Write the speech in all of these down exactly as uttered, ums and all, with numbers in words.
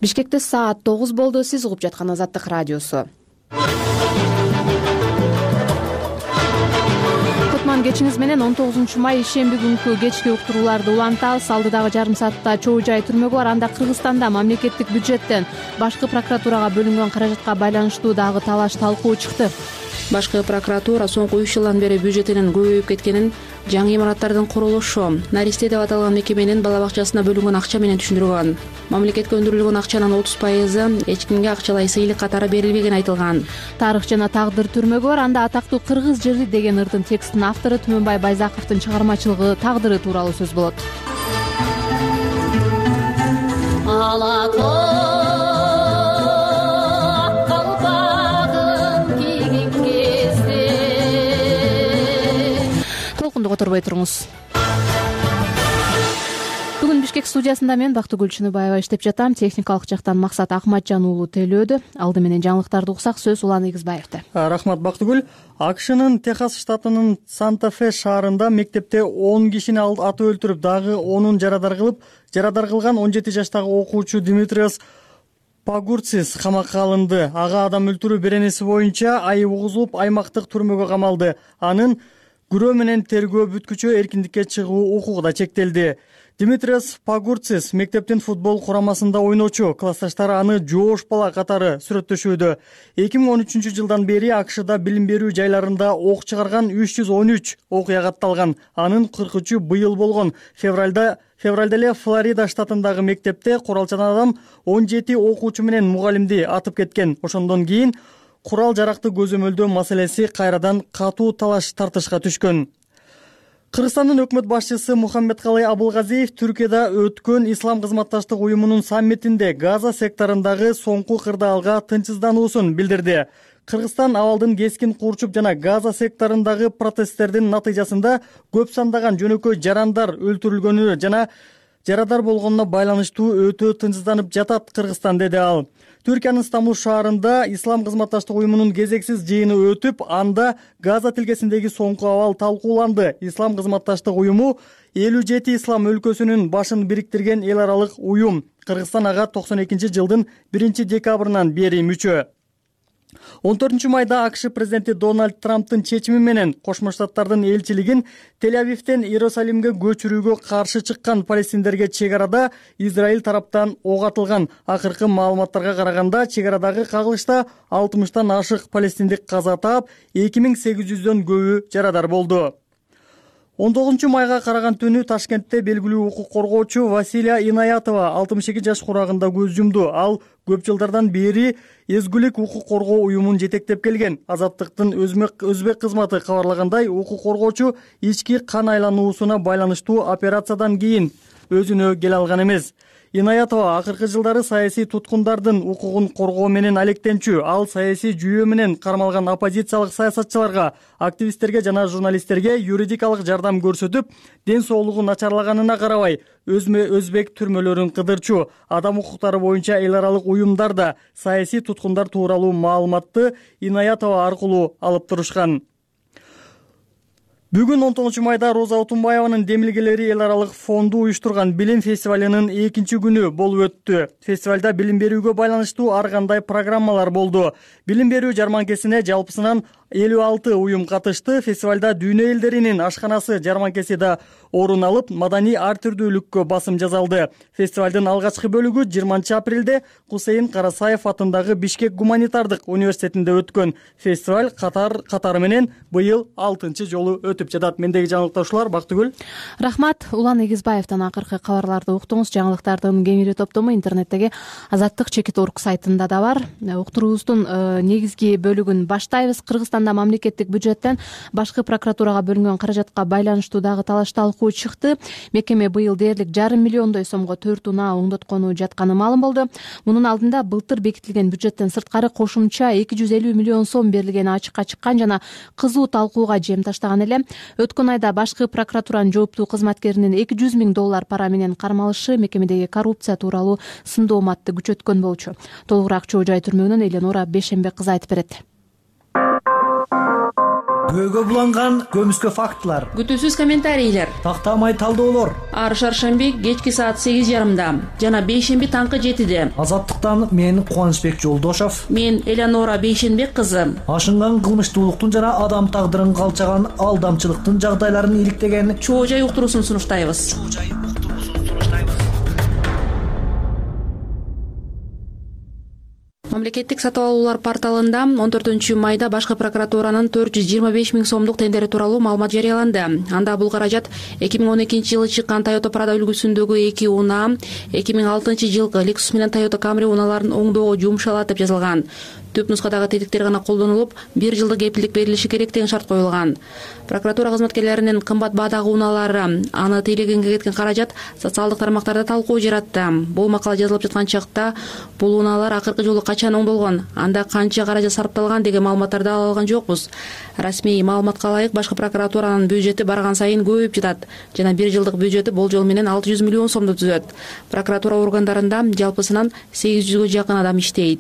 Бишкекте саат тогуз болду. Сиз угуп жаткан Азаттык радиосу. Кутман кечиңиз менен он тогузунчу май ишемби күнкү кечки уктурууларды улантабыз. Алдыдагы жарым саатта Чоо Жай түрмөгү бар. Анда Кыргызстанда мамлекеттик бюджеттен башкы прокуратурага бөлүнгөн каражатка байланыштуу дагы талаш талкуу чыкты. Башкы прокуратура соңку үч жылдан бери бюджетинин көбөйүп кеткенин, жаңы имараттардын курулушу, Наристе деп аталган мекеменин бала бакчасына бөлүнгөн акча менен түшүндүргөн. Мамлекетке өндүрүлгөн акчанын отуз пайызы эч кимге акчалай сыйлык катары берилбегени айтылган. Тарых жана тагдыр түрмөгү бар. Анда атактуу кыргыз жыри деген ырдын текстинин автору Түмөнбай Байзаковдун чыгармачылыгы, тагдыры тууралуу сөз болот. Толкунду которбой туруңуз. Бүгүн Бишкек студиясында мен Бактыгүл Чыныбаева иштеп жатам. Техникалык жактан Максат Акматжан уулу тейлөөдө. Алды менен жаңылыктарды уксак, сөз Улан Эгизбаевде. Рахмат Бактыгүл. АКШнын Техас штатынын Санта-Фе шаарында мектепте он кишини атып өлтүрүп, дагы онун жарадар кылып, жарадар кылган он жети жаштагы окуучу Димитриос Пагурцис камакка алынды. Ага адам өлтүрүү беренеси боюнча айып угузулуп, аймактык түрмөгө камалды. Анын күрөө менен тергөө бүткүчө эркиндикке чыгуу укугу да чектелди. Димитриос Пагурцис мектептин футбол курамасында ойночу. Классташтары аны жоош бала катары сүрөттөшүүдө. эки миң он үчүнчү жылдан бери АКШда билим берүү жайларында ок чыгарган үч жүз он үч окуя катталган. Анын кырк үчү быйыл болгон. Февралда Февралда эле Флорида штатындагы мектепте куралчан адам он жети окуучу менен мугалимди атып кеткен. Ошондон кийин курал жаракты көзөмөлдөө маселеси кайрадан катуу талаш тартышка түшкөн. Кыргызстандын өкмөт башчысы Мухаммедкалый Абылгазиев Түркияда өткөн Ислам кызматташтык уюмунун саммитинде Газа секторундагы соңку кырдаалга тынчсыздануусун билдирди. Кыргызстан абалдын кескин курчуп жана Газа секторундагы протесттердин натыйжасында көп сандаган жөнөкөй жарандар өлтүрүлгөнү жана жарадар болгонуна байланыштуу өтө тынчсызданып жатат Кыргызстан, деди ал. Түркиянын Стамбул шаарында Ислам кызматташтык уюмунун кезексиз жыйыны өтүп, анда Газа тилкесиндеги соңку абал талкууланды. Ислам кызматташтык уюму элүү жети ислам өлкөсүнүн башын бириктирген эл аралык уюм. Кыргызстан ага токсон экинчи жылдын биринчи декабрынан бери мүчө. он төртүнчү майда АКШ президенти Дональд Трамптын чечими менен Кошмо Штаттардын элчилигин Тель-Авивден Иерусалимге көчүрүүгө каршы чыккан палестиндерге чек арада Израиль тараптан ок атылган. Акыркы маалыматтарга караганда, чек арадагы кагылышта алтымыштан ашык палестиндик каза таап, эки миң сегиз жүздөн көбү жарадар болду. он тогузунчу майга караган түнү Ташкентте белгилүү укук коргоочу Василия Инаятова алтымыш эки жаш курагында көз жумду. Ал көп жылдардан бери Эзгүлүк укук коргоо уюмун жетектеп келген. Азаттыктын өзбек кызматы кабарлагандай, укук коргоочу ички кан айлануусуна байланыштуу операциядан кийин өзүнө келе алган эмес. Инаятова акыркы жылдары саясий туткундардын укугун коргоо менен алектенчү. Ал саясий жүйө менен кармалган оппозициялык саясатчыларга, активисттерге жана журналисттерге юридикалык жардам көрсөтүп, ден соолугу начарлаганына карабай, өзбек түрмөлөрүн кыдырчу. Адам укуктары боюнча эл аралык уюмдар да саясий туткундар тууралуу маалыматты Инаятова аркылуу алып турушкан. Бүгүн он тогузунчу майда Роза Отунбаеванын демилгелери эл аралык фонду уюштурган билим фестивалынын экинчи күнү болуп өттү. Фестивалда билим берүүгө байланыштуу ар кандай программалар болду. Билим берүү жарманкесине жалпысынан элүү алты уюм катышты. Фестивалда дүйнө элдеринин ашканасы жарманкеси да орун алып, маданий ар түрдүүлүккө басым жасалды. Фестивалдын алгачкы бөлүгү жыйырманчы апрелде Кусейин Карасаев атындагы Бишкек гуманитардык университетинде өткөн. Фестиваль катар катары менен быйыл алтынчы жолу өтүп жатат. Мендеги жаңылыктар Бактыгүл. Рахмат. Улан Эгизбаевден акыркы кабарларды уктуңуз. Жаңылыктардын кеңири топтому интернеттеги Азаттык чекит орг сайтында да бар. Уктуруубуздун негизги бөлүгүн баштайбыз. Кыргызстанда мамлекеттик бюджеттен башкы прокуратурага бөлүнгөн каражатка байланыштуу дагы талаш талкуу чыкты. Мекеме быйыл дээрлик жарым миллиондой сомго төрт унаа оңдоткону жатканы маалым болду. Мунун алдында былтыр бекитилген бюджеттен сырткары кошумча эки жүз элүү миллион сом берилгени ачыкка чыккан жана кызуу талкууга жем таштаган эле. Өткөн айда башкы прокуратуранын жооптуу кызматкеринин эки жүз миң доллар пара менен кармалышы мекемедеги коррупция тууралуу сындооматты күчөткөн болчу. Толугураак Чоо Жай түрмөгүнөн Эленора Бешембек кызы айтып берет. күбөгө буланган көмүскө фактылар, күтүүсүз комментарийлер, тактамай талдоолор. ар шаршемби кечки саат сегиз жарымда жана бейшемби таңкы жетиде. Азаттыктан мен Кубанычбек Жолдошов, мен Элеонора Бейшенбек кызы. ашынган кылмыштуулуктун жана адам тагдырын калчаган алдамчылыктын жагдайларын иликтеген чоо жай уктуруусун сунуштайбыз. Мамлекеттик сатып алуулар порталында он төртүнчү майда башкы прокуратуранын төрт жүз жыйырма беш миң сомдук тендери тууралуу маалымат жарыяланды. Анда бул каражат эки миң он экинчи жылы чыккан Toyota Prado үлгүсүндөгү эки унаа, эки миң алтынчы жылкы Lexus менен Toyota Camry унааларын оңдоого жумшалат деп жазылган. Түп нускадагы тетиктер гана колдонулуп, бир жылдык кепилдик берилиши керек деген шарт коюлган. Прокуратура кызматкерлеринин кымбат баадагы унаалары аны тейлегенге кеткен каражат социалдык тармактарда талкуу жаратты. Бул макала жазылып жаткан чакта бул унаалар акыркы жолу качан оңдолгон, анда канча каражат сарпталган деген маалыматтарды ала алган жокпуз. Расмий маалыматка ылайык башкы прокуратуранын бюджети барган сайын көбөйүп жатат жана бир жылдык бюджети болжол менен алты жүз миллион сомду түзөт. Прокуратура органдарында жалпысынан сегиз жүзгө жакын адам иштейт.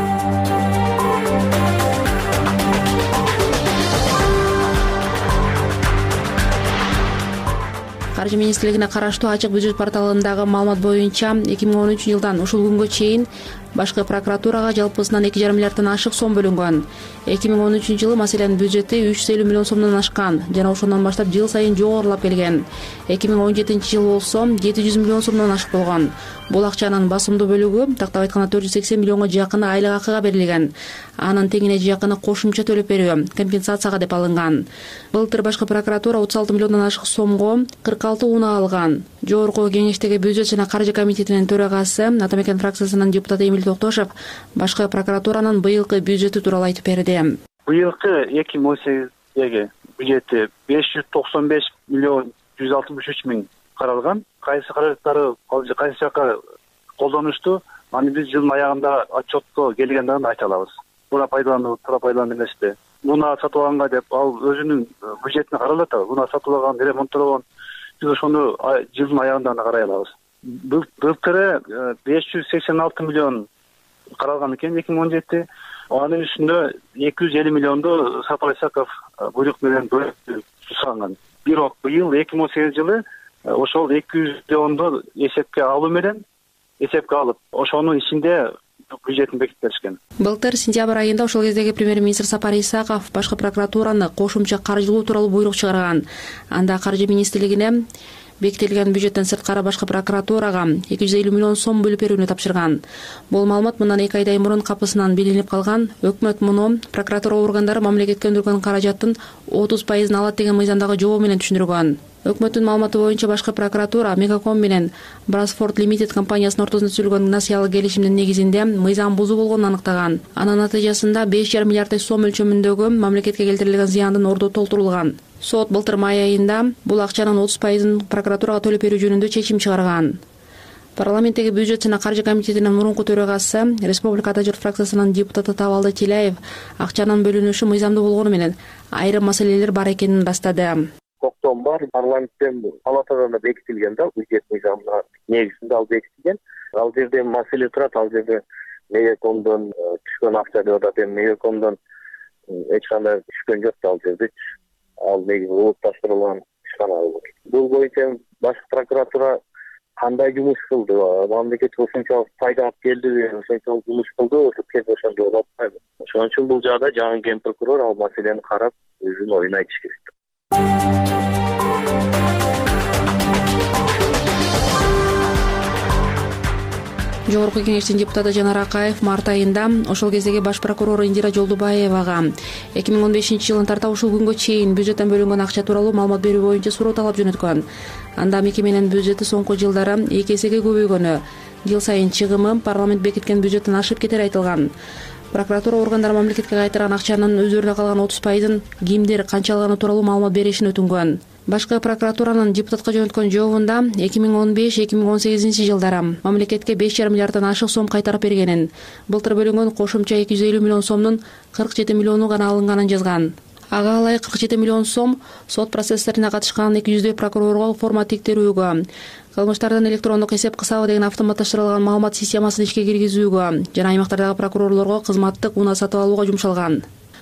Каржы министрлигине караштуу ачык бюджет порталындагы маалымат боюнча эки миң он үчүнчү жылдан ушул күнгө чейин башкы прокуратурага жалпысынан эки жарым миллиарддан ашык сом бөлүнгөн. эки миң он үчүнчү жылы маселенин бюджети үч жүз элүү миллион сомдон ашкан жана ошондон баштап жыл сайын жогорулап келген. эки миң он жетинчи жылы болсо жети жүз миллион сомдон ашык болгон. Бул акчанын басымдуу бөлүгү, тактап айтканда төрт жүз сексен миллионго жакыны айлык акыга берилген. Анын теңине жакыны кошумча төлөп берүү, компенсацияга деп алынган. Былтыр башкы прокуратура отуз алты миллиондон ашык сомго кырк алты унаа алган. Жогорку кеңештеги бюджет жана каржы комитетинин төрагасы Ата Мекен фракциясынын депутаты Эмил Токтошов башкы прокуратуранын быйылкы бюджети тууралуу айтып берди. Быйылкы эки миң он сегиздеги бюджети беш жүз токсон беш миллион жүз алтымыш үч миң каралган. Кайсы каражаттары кайсы жака колдонушту, аны биз жылдын аягында отчетко келгенде айта алабыз. Буна пайдаланып, тура пайдаланып эмеспи. Буна сатып алганга деп ал өзүнүн бюджетине каралат. Буна сатып алган, ремонттолгон, биз ошону жылдын аягында гана карай алабыз. Былтыры беш жүз сексен алты миллион каралган экен эки миң он жети. Анын үстүндө эки жүз элүү миллионду Сапар Исаков буйрук менен сусаган. Бирок быйыл эки миң он сегизинчи жылы ошол эки жүз миллионду эсепке алуу менен эсепке алып, ошонун ичинде бюджетин бекитип беришкен. Былтыр сентябрь айында ошол кездеги премьер-министр Сапар Исаков башкы прокуратураны кошумча каржылоо тууралуу буйрук чыгарган. Анда каржы министрлигине бекитилген бюджеттен сырткары башкы прокуратурага эки жүз элүү миллион сом бөлүп берүүнү тапшырган. Бул маалымат мындан эки айдай мурун капысынан билинип калган. Өкмөт муну прокуратура органдары мамлекетке өндүргөн каражаттын отуз пайызын алат деген мыйзамдагы жобо менен түшүндүргөн. Өкмөттүн маалыматы боюнча башкы прокуратура Мегаком менен Брасфорд Лимитед компаниясынын ортосунда түзүлгөн насыялык келишимдин негизинде мыйзам бузуу болгонун аныктаган. Анын натыйжасында беш жарым миллиард сом өлчөмүндөгү мамлекетке келтирилген зыяндын орду толтурулган. Сот былтыр май айында бул акчанын отуз пайызын прокуратурага төлөп берүү жөнүндө чечим чыгарган. Парламенттеги бюджет жана каржы комитетинин мурунку төрагасы, Республика Ата Журт фракциясынын депутаты Табалды Тилаев акчанын бөлүнүшү мыйзамдуу болгону менен айрым маселелер бар экенин ырастады. Коктом бар, парламенттен палатадан да бекитилген да, бюджет мыйзамына негизинде ал бекитилген. Ал жерде маселе турат, ал жерде Мегакомдон түшкөн акча деп атат, эми Мегакомдон эч кандай түшкөн жок ал жерде. Ал негизи улутташтырылган ишкана. Бул боюнча башкы прокуратура кандай жумуш кылды, мамлекетке ошончолук пайда алып келдиби, ошончолук жумуш кылды, ошо ошондой болуп атпайбы. Ошон үчүн бул жагда жаңы ген прокурор ал маселени карап, өзүнүн оюн айтыш керек. Жогорку кеңештин депутаты Жанар Акаев март айында ошол кездеги баш прокурор Индира Жолдубаевага эки миң он бешинчи жылын тарта ушул күнгө чейин бюджеттен бөлүнгөн акча тууралуу маалымат берүү боюнча суроо талап жөнөткөн. Анда мекеменин бюджети соңку жылдары эки эсеге көбөйгөнү, жыл сайын чыгымы парламент бекиткен бюджеттен ашып кетери айтылган. Прокуратура органдары мамлекетке кайтарган акчанын өздөрүнө калган отуз пайызын кимдер канча алганы тууралуу маалымат беришин өтүнгөн. Башкы прокуратуранын депутатка жөнөткөн жообунда эки миң он беш эки миң он сегизинчи жылдары мамлекетке беш жарым миллиарддан ашык сом кайтарып бергенин, былтыр бөлүнгөн кошумча эки жүз элүү миллион сомдун кырк жети миллиону гана алынганын жазган. Ага ылайык кырк жети миллион сом сот процесстерине катышкан эки жүздөй прокурорго форма тектирүүгө, кылмыштардын электрондук эсеп кысабы деген автоматташтырылган маалымат системасын ишке киргизүүгө жана аймактардагы прокурорлорго кызматтык унаа сатып алууга жумшалган.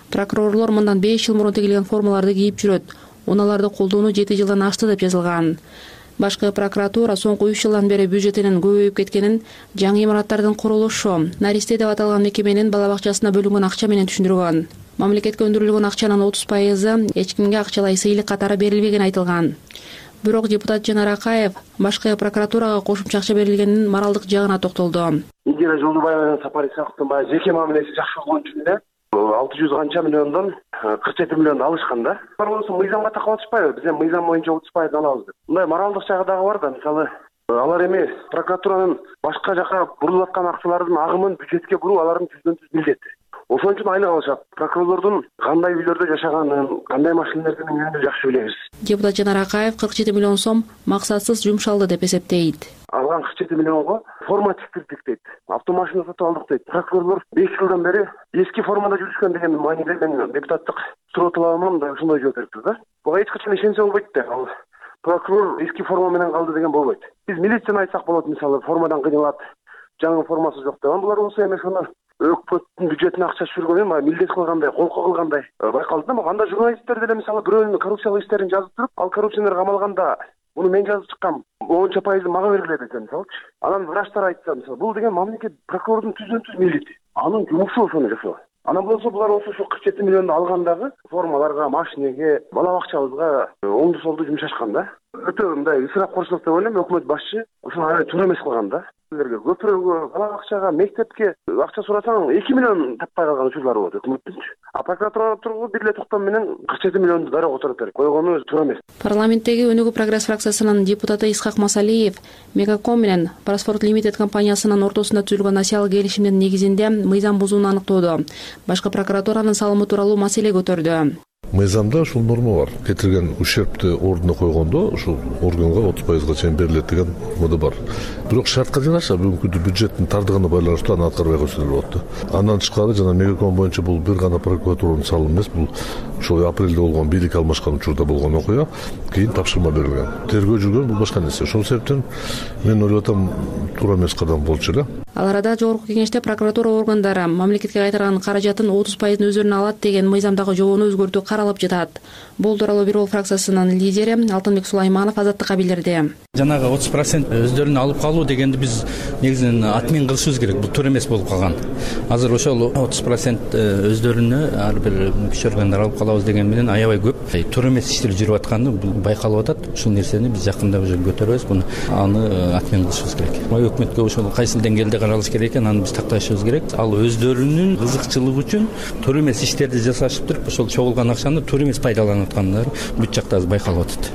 Прокурорлор мындан беш жыл мурун тигилген формаларды кийип жүрөт. Уналарды колдонуу жети жылдан ашты деп жазылган. Башкы прокуратура соңку үч жылдан бери бюджетинин көбөйүп кеткенин, жаңы имараттардын курулушу, Наристе деп аталган мекеменин бала бакчасына бөлүнгөн акча менен түшүндүргөн. Мамлекетке өндүрүлгөн акчанын отуз пайызы эч кимге акчалай сыйлык катары берилбегени айтылган. Бирок депутат Жанар Акаев башкы прокуратурага кошумча акча берилгенин моралдык жагына токтолду. Индира Жолдубаева менен Сапар Исаковдун баягы жеке мамилеси жакшы болгон үчүн эле алты жүз канча миллиондон кырк жети миллионду алышкан да. Алар болсо мыйзамга такап атышпайбы? Биз эми мыйзам боюнча отуз пайыз алабыз деп. Мындай моралдык жагы дагы бар да. Мисалы, алар эми прокуратуранын башка жака бурулуп аткан акчалардын агымын бюджетке буруу алардын жүздөн жүз милдети. Ошон үчүн айлык алышат. Прокурорлордун кандай үйлөрдө жашаганын, кандай машиналердин мингенин жакшы билебиз. Депутат Жанар Акаев кырк жети миллион сом максатсыз жумшалды деп эсептейт. Алган кырк жети миллионго форма тиктирдик дейт. Автомашина сатып алдык дейт. Прокурорлор беш жылдан бери эски формада жүрүшкөн деген мааниде мен депутаттык суроо талабыман да ушундай жооп бериптир да. Буга эч качан ишенсе болбойт да. Ал прокурор эски форма менен калды деген болбойт. Биз милицияны айтсак болот, мисалы, формадан кыйналат, жаңы формасы жок деп. Булар болсо эми ошону өкмөттүн бюджетине акча түшүргөн эми милдет кылгандай, колко кылгандай байкалды да. Анда журналисттер деле мисалы бирөөнүн коррупциялык иштерин жазып туруп, ал коррупционер камалганда муну мен жазып чыккам, онча пайызы мага берилет десе, мисалычы. Анан врачтар айтса, мисалы, бул деген мамлекет прокурордун түздөн түз милдети. Анын жумушу ошону жасоо. Анан болсо булар болсо ушу кырк жети миллионду алгандагы формаларга, машинеге, бала бакчабызга оңду солду жумшашкан да. Өтө мындай ысырапкорчулук деп ойлойм, өкмөт башчы ошону аябай туура эмес кылган да. Силерге көпүрөгө, бала бакчага, мектепке акча сурасаң эки миллион таппай калган учурлар болот өкмөттүнчү. А прокуратура тургу бир эле токтом менен кырк жети миллионду дароо которуп берип койгону туура эмес. Парламенттеги Өнүгүү прогресс фракциясынын депутаты Исхак Масалиев Мегаком менен Проспорт Лимитед компаниясынын ортосунда түзүлгөн асиялык келишимдин негизинде мыйзам бузууну аныктоодо, башкы прокуратуранын салымы тууралуу маселе көтөрдү. Мыйзамда ушул норма бар. Кетирген ущербти ордуна койгондо ушул органга отуз пайызга чейин берилет деген мода бар. Бирок шартка жараша бүгүнкү бюджеттин тардыгына байланыштуу аны аткарбай койсо болот да. Андан тышкары жана Мегаком боюнча бул бир гана прокуратуранын салымы эмес, бул ошол апрелде болгон бийлик алмашкан учурда болгон окуя, кийин тапшырма берилген. Тергөө жүргөн бул башка нерсе. Ошол себептен мен ойлоп атам, туура эмес кадам болчу эле. Ал арада жогорку кеңеште прокуратура органдары мамлекетке кайтарган каражатын отуз пайызын өздөрүнө алат деген мыйзамдагы жобону өзгөртүү каралып жатат. Бул тууралуу Бир ол фракциясынын лидери Алтынбек Сулайманов Азаттыкка билдирди. Жанагы отуз процент өздөрүнө алып калуу дегенди биз негизинен атмен кылышыбыз керек. Бул туура эмес болуп калган. Азыр ошол отуз процент өздөрүнө ар бир күч органдар алып калабыз деген менен аябай көп туура эмес иштер жүрүп атканы байкалып атат. Ушул нерсени биз жакында уже көтөрөбүз. Буну аны атмен кылышыбыз керек. Өкмөткө ошол кайсыл деңгээлде каралыш керек экен, аны биз такташыбыз керек. Ал өздөрүнүн кызыкчылыгы үчүн туура эмес иштерди жасашып туруп, ошол чогулган акчаны туура эмес пайдаланып аткандары бүт жакта азыр байкалып атат.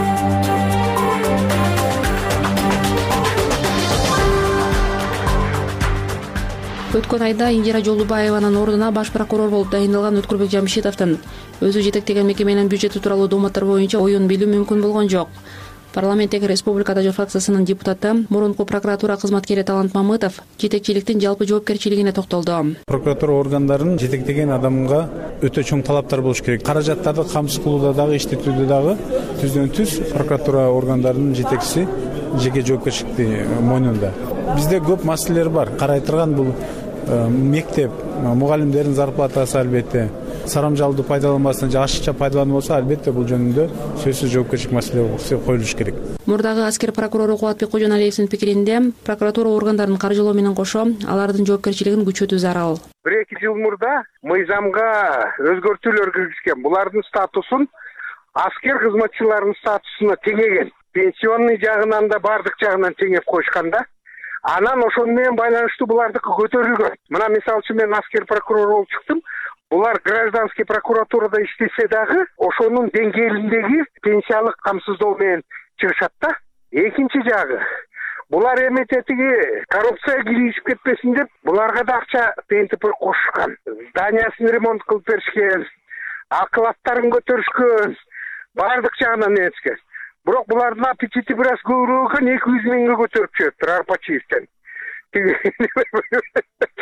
Өткөн айда Индира Жолдубаеванын ордуна баш прокурор болуп дайындалган Өткүрбек Жамшитовдун өзү жетектеген мекеменин бюджети тууралуу дооматтар боюнча оюн билүү мүмкүн болгон жок. Парламенттеги Республикада жол фракциясынын депутаты, мурунку прокуратура кызматкери Талант Мамытов жетекчиликтин жалпы жоопкерчилигине токтолду. Прокуратура органдарын жетектеген адамга өтө чоң талаптар болуш керек. Каражаттарды камсыз кылууда дагы, иштетүүдө дагы түздөн түз прокуратура органдарынын жетекчиси жеке жоопкерчиликти мойнунда. Бизде көп маселелер бар. Карай турган бул мектеп, мугалимдердин зарплатасы албетте, сарамжалды пайдаланбастан же ашыкча пайдаланып болсо, албетте бул жөнүндө сөзсүз жоопкерчилик маселе коюлуш керек. Мурдагы аскер прокурору Кубатбек Кожоналиевдин пикиринде, прокуратура органдарын каржылоо менен кошо алардын жоопкерчилигин күчөтүү зарыл. бир эки жыл мурда мыйзамга өзгөртүүлөр киргизген. Булардын статусун аскер кызматчыларынын статусуна теңеген. Пенсионный жагынан да бардык жагынан теңеп койушканда, анан ошол менен байланыштуу булардыкы көтөрүлгөн. Мына мисалы үчүн мен аскер прокурор болуп чыктым. Булар гражданский прокуратурада иштесе дагы ошонун деңгээлиндеги пенсиялык камсыздоо менен чыгышат да. Экинчи жагы, булар эми тетиги коррупцияга киришип кетпесин деп, буларга да акча тентип кошушкан. Зданиясын ремонт кылып беришкен, акылаттарын көтөрүшкөн, бардык жагынан неткен. Бирок булардын аппетити бир аз көбүрөөк экен, эки жүз миңге көтөрүп жүрөптүр Арпачиевден.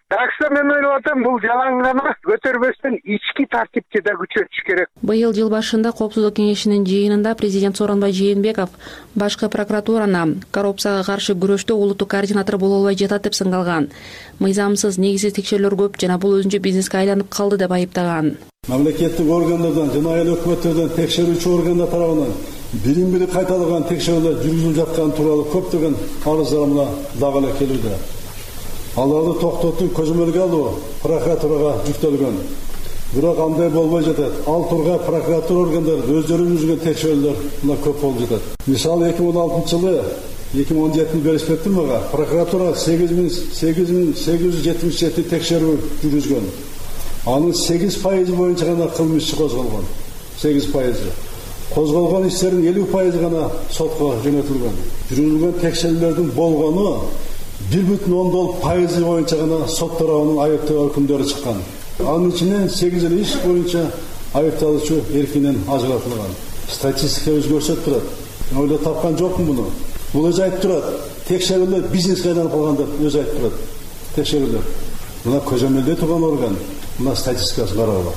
такса мен ойлоп атам бул жалаң гана көтөрбөстөн ички тартипти да күчөтүш керек. Быйыл жыл башында Коопсуздук кеңешинин жыйынында президент Сооронбай Жээнбеков башкы прокуратураны коррупцияга каршы күрөштө улуттук координатор боло албай жатат деп сынгалган. Мыйзамсыз, негизсиз текшерүүлөр көп жана бул өзүнчө бизнеске айланып калды деп айыптаган. Мамлекеттик органдардан жана айыл өкмөттөрдөн текшерүүчү органдар тарабынан бирин бири кайталаган текшерүүлөр жүргүзүлүп жатканы тууралуу көптөгөн арыздар мына дагы эле келүүдө. Аларды токтотуу көзөмөлгө алуу прокуратурага жүктөлгөн. Бирок андай болбой жатат. Ал тургай прокуратура органдары өздөрү жүргүзгөн текшерүүлөр мына көп болуп жатат. Мисалы эки миң он алтынчы жылы эки миң он жетинчи бериспеттир мага прокуратура сегиз миң сегиз жүз жетимиш жети текшерүү жүргүзгөн. Анын сегиз пайызы боюнча гана кылмыш козголгон. сегиз пайызы. Козголгон иштердин элүү пайызы гана сотко жөнөтүлгөн. Жүргүзүлгөн текшерүүлөрдүн болгону бир бүтүн ондон пайызы боюнча гана сот тарабынан айыптоо өкүмдөрү чыккан. Анын ичинен сегиз иш боюнча айыпталуучу эркинен ажыратылган. Статистика өзгөрсөп турат. Мен ойлоп тапкан жокмун муну. Бул өзү айтып турат. Текшерүүлөр бизнеске айланып калган деп өзү айтып турат. Текшерүүлөр. Мына көзөмөлдөй турган орган. Мына статистикасы каралган.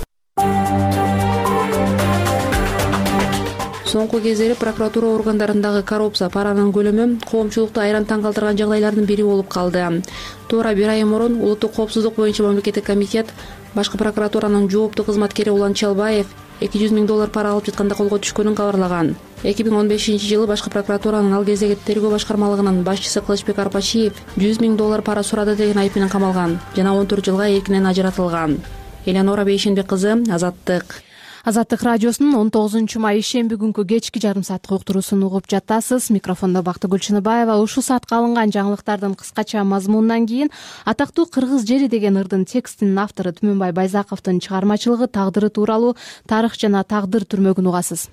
Соңку кездери прокуратура органдарындагы коррупция паранын көлөмү коомчулукту айран таң калтырган жагдайлардын бири болуп калды. Туура бир ай мурун улуттук коопсуздук боюнча мамлекеттик комитет башкы прокуратуранын жооптуу кызматкери Улан Чалбаев эки жүз миң доллар пара алып жатканда колго түшкөнүн кабарлаган. эки миң он бешинчи жылы башкы прокуратуранын ал кездеги тергөө башкармалыгынын башчысы Кылычбек Арпачиев жүз миң доллар пара сурады деген айып менен камалган жана он төрт жылга эркинен ажыратылган. Элеонора Бейшенбек кызы, Азаттык. Азаттык радиосунун он тогузунчу май ишемби күнкү кечки жарым сааттык уктуруусун угуп жатасыз. Микрофондо Бактыгүл Чыныбаева. Ушул саатка алынган жаңылыктардын кыскача мазмунунан кийин атактуу Кыргыз жери деген ырдын текстинин автору Түмөнбай Байзаковдун чыгармачылыгы, тагдыры тууралуу тарых жана тагдыр түрмөгүн угасыз.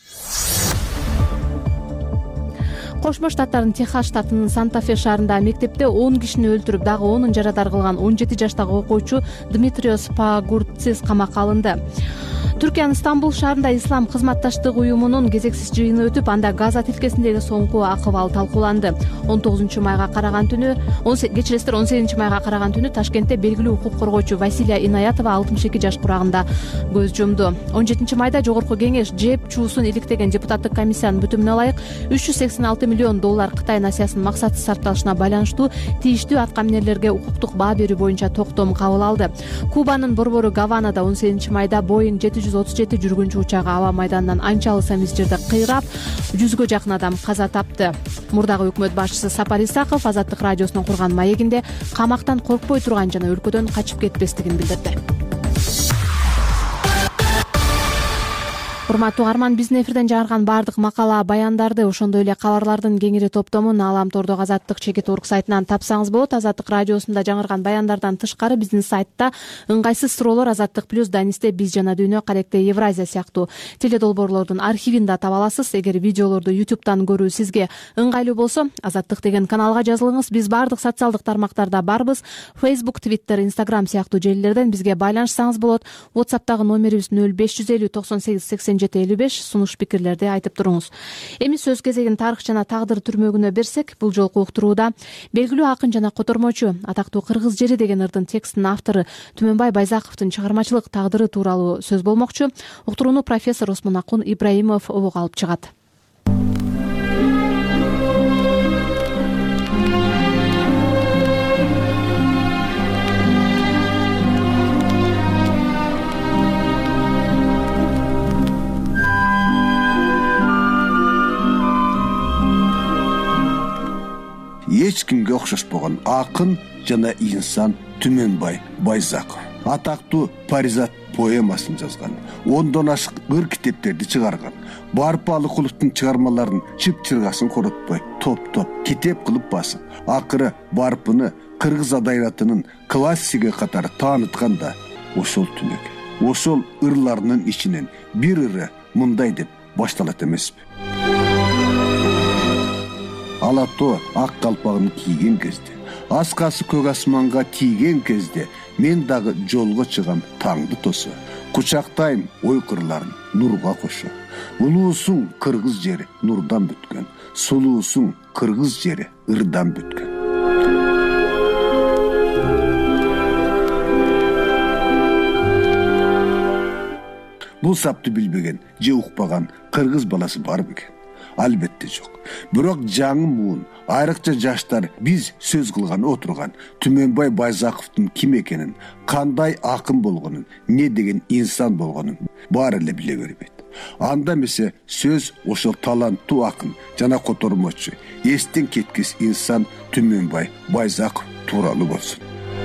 Кошмо Штаттардын Техас штатынын Санта-Фе шаарында мектепте он кишини өлтүрүп, дагы онун жарадар кылган он жети жаштагы окуучу Дмитриос Пагурцис камакка алынды. Түркиянын Стамбул шаарында Ислам кызматташтык уюмунун кезексиз жыйыны өтүп, анда Газа тилкесиндеги соңку акыбал талкууланды. он тогузунчу майга караган түнү, кечиресиздер он сегизинчи майга караган түнү Ташкентте белгилүү укук коргоочу Василия Инаятова алтымыш эки жаш курагында көз жумду. он жетинчи майда Жогорку Кеңеш ЖЭБ чуусун иликтеген депутаттык комиссиянын бүтүмүнө ылайык үч жүз сексен алты миллион доллар Кытай насыясынын максатсыз сарпталышына байланыштуу тийиштүү аткаминерлерге укуктук баа берүү боюнча токтом кабыл алды. Кубанын борбору Гаванада он сегизинчи майда Боинг жети жүз отуз жети жүргүнчү учагы аба майданынан анча алыс эмес жерде кыйрап, жүзгө жакын адам каза тапты. Мурдагы өкмөт башчысы Сапар Исаков Азаттык радиосунун курган маегинде камактан коркпой турган жана өлкөдөн качып кетпестигин билдирди. Урматтуу Арман, биздин эфирден жарган баардык макала, баяндарды, ошондой эле кабарлардын кеңири топтомун Ааламтордогу Азаттык чекит орг сайтынан тапсаңыз болот. Азаттык радиосунда жаңырган баяндардан тышкары биздин сайтта ыңгайсыз суроолор, Азаттык плюс, Данисте биз жана дүйнө, Кадекте Евразия сыяктуу теледолбоорлордун архивин да таба аласыз. Эгер видеолорду ютубтан көрүү сизге ыңгайлуу болсо, Азаттык деген каналга жазылыңыз. Биз баардык социалдык тармактарда барбыз. Facebook, Twitter, Instagram сыяктуу желилерден бизге байланышсаңыз болот. WhatsApp'тагы номерибиз нөл беш жүз элүү токсон сегиз сексен жети элүү беш. Сунуш пикирлерди айтып туруңуз. Эми сөз кезегин тарых жана тагдыр түрмөгүнө берсек, бул жолку уктурууда белгилүү акын жана котормочу, атактуу Кыргыз жери деген ырдын текстинин автору Түмөнбай Байзаковдун чыгармачылык тагдыры тууралуу сөз болмокчу. Уктурууну профессор Осмонакун Ибраимов обуга алып чыгат. Эч кимге окшошпогон акын жана инсан Түмөнбай Байзаков атактуу Паризат поэмасын жазган, ондон ашык ыр китептерди чыгарган. Барпалык улуттун чыгармаларын чып-чыргасын коротпой, топ-топ китеп кылып басып, акыры барпыны кыргыз адабиятынын классиги катары тааныткан да ошол түнөк. Ошол ырларынын ичинен бир ыры мындай деп башталат эмеспи? Алато ак калпагын кийген кезде, аскасы көк асманга тийген кезде, мен дагы жолго чыгам таңды тосо, кучактайм ой кырларын нурга кошо. Улуусуң кыргыз жери нурдан бүткөн, сулуусуң кыргыз жери ырдан бүткөн. бул сапты билбеген же укпаган кыргыз баласы бар бекен? Албетте жок. Бирок жаңы муун, айрыкча жаштар биз сөз кылган отурган Түмөнбай Байзаковдун ким экенин, кандай акын болгонун, не деген инсан болгонун баары эле биле бербейт. Анда эмесе сөз ошол таланттуу акын жана котормочу, эстен кеткис инсан Түмөнбай Байзаков тууралуу болсун.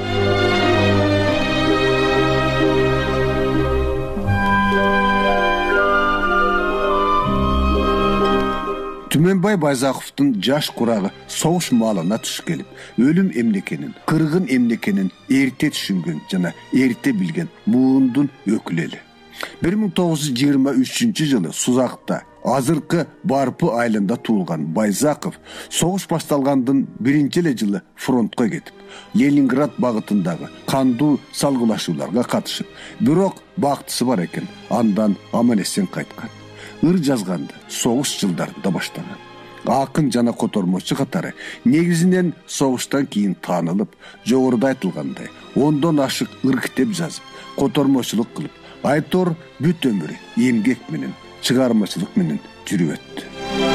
Түмөнбай Байзаковдун жаш курагы согуш маалына туш келип, өлүм эмне экенин, кыргын эмне экенин эрте түшүнгөн жана эрте билген муундун өкүлү эле. бир миң тогуз жүз жыйырма үчүнчү жылы Сузакта, азыркы Барпы айылында туулган Байзаков согуш башталгандын биринчи эле жылы фронтко кетип, Ленинград багытындагы кандуу салгылашууларга катышып, бирок бактысы бар экен, андан аман-эсен кайткан. Ыр жазганды согуш жылдарында баштаган. Акын жана котормочу катары негизинен согуштан кийин таанылып, жогоруда айтылгандай, ондон ашык ыр китеп жазып, котормочулук кылып, айтор бүт өмүрү эмгек менен, чыгармачылык менен жүрүп өттү.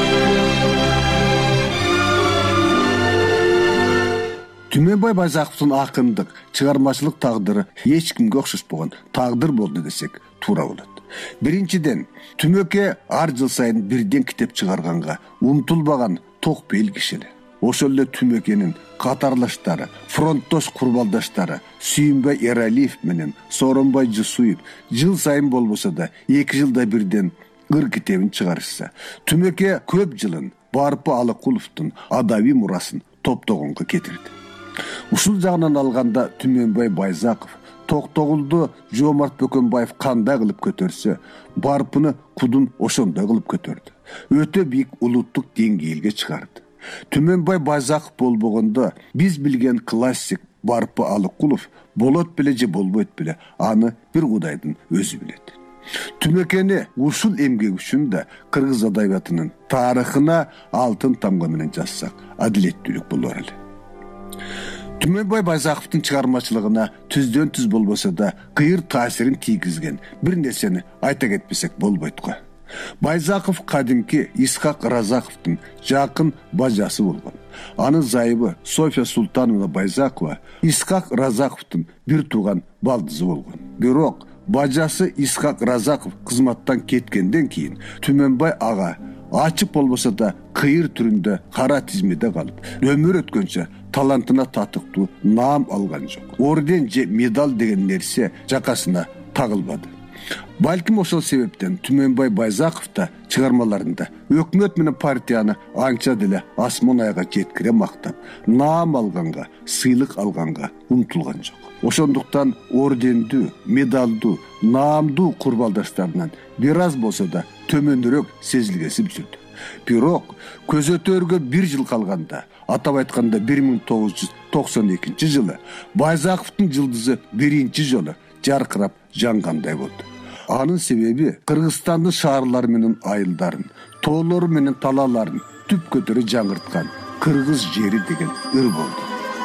Түмөнбай Байзаковдун акындык, чыгармачылык тагдыры эч кимге окшошпогон тагдыр болду десек туура болот. Биринчиден, Түмөкө ар жыл сайын бирден китеп чыгарганга умтулбаган токпейил киши эле. Ошол эле Түмөкөнүн катарлаштары, фронттош курбалдаштары Сүйүнбай Эралиев менен Сооронбай Жусуев жыл сайын болбосо да эки жылда бирден ыр китебин чыгарышса, Түмөкө көп жылын Барпы Алыкуловдун адабий мурасын топтогонго кетирди. Ушул жагынан алганда Түмөнбай Байзаков Токтогулду Жоомарт Бөкөнбаев кандай кылып көтөрсө, Барпыны кудун ошондой кылып көтөрдү. Өтө бийик улуттук деңгээлге чыгарды. Түмөнбай Байзаков болбогондо биз билген классик Барпы Алыкулов болот беле же болбойт беле, аны бир Кудайдын өзү билет. Түмөкөнү ушул эмгеги үчүн да кыргыз адабиятынын тарыхына алтын тамга менен жазсак, адилеттүүлүк болор эле. Түмөнбай Байзаковдун чыгармачылыгына түздөн түз болбосо да кыйыр таасирин тийгизген бир нерсени айта кетпесек болбойт го. Байзаков кадимки Исхак Разаковдун жакын бажасы болгон. Анын зайыбы Софья Султановна Байзакова Исхак Разаковдун бир тууган балдызы болгон. Бирок бажасы Исхак Разаков кызматтан кеткенден кийин Түмөнбай ага ачык болбосо да кыйыр түрүндө кара тизмеде калып, өмүр өткөнчө талантына татыктуу наам алган жок. Орден же медаль деген нерсе жакасына тагылбады. Балким ошол себептен Түмөнбай Байзаков да чыгармаларында өкмөт менен партияны анча деле асман айга жеткире мактап, наам алганга, сыйлык алганга умтулган жок. Ошондуктан ордендүү, медалдуу, наамдуу курбалдаштарынан бир аз болсо да төмөнүрөөк сезилгеси бүтүлдү. Бирок көзөтөргө бир жыл калганда, атап айтканда бир миң тогуз жүз токсон экинчи жылы Байзаковдун жылдызы биринчи жолу жаркырап жангандай болду. Анын себеби Кыргызстандын шаарлары менен айылдарын, тоолору менен талааларын түп көтөрү жаңырткан кыргыз жери деген ыр болду.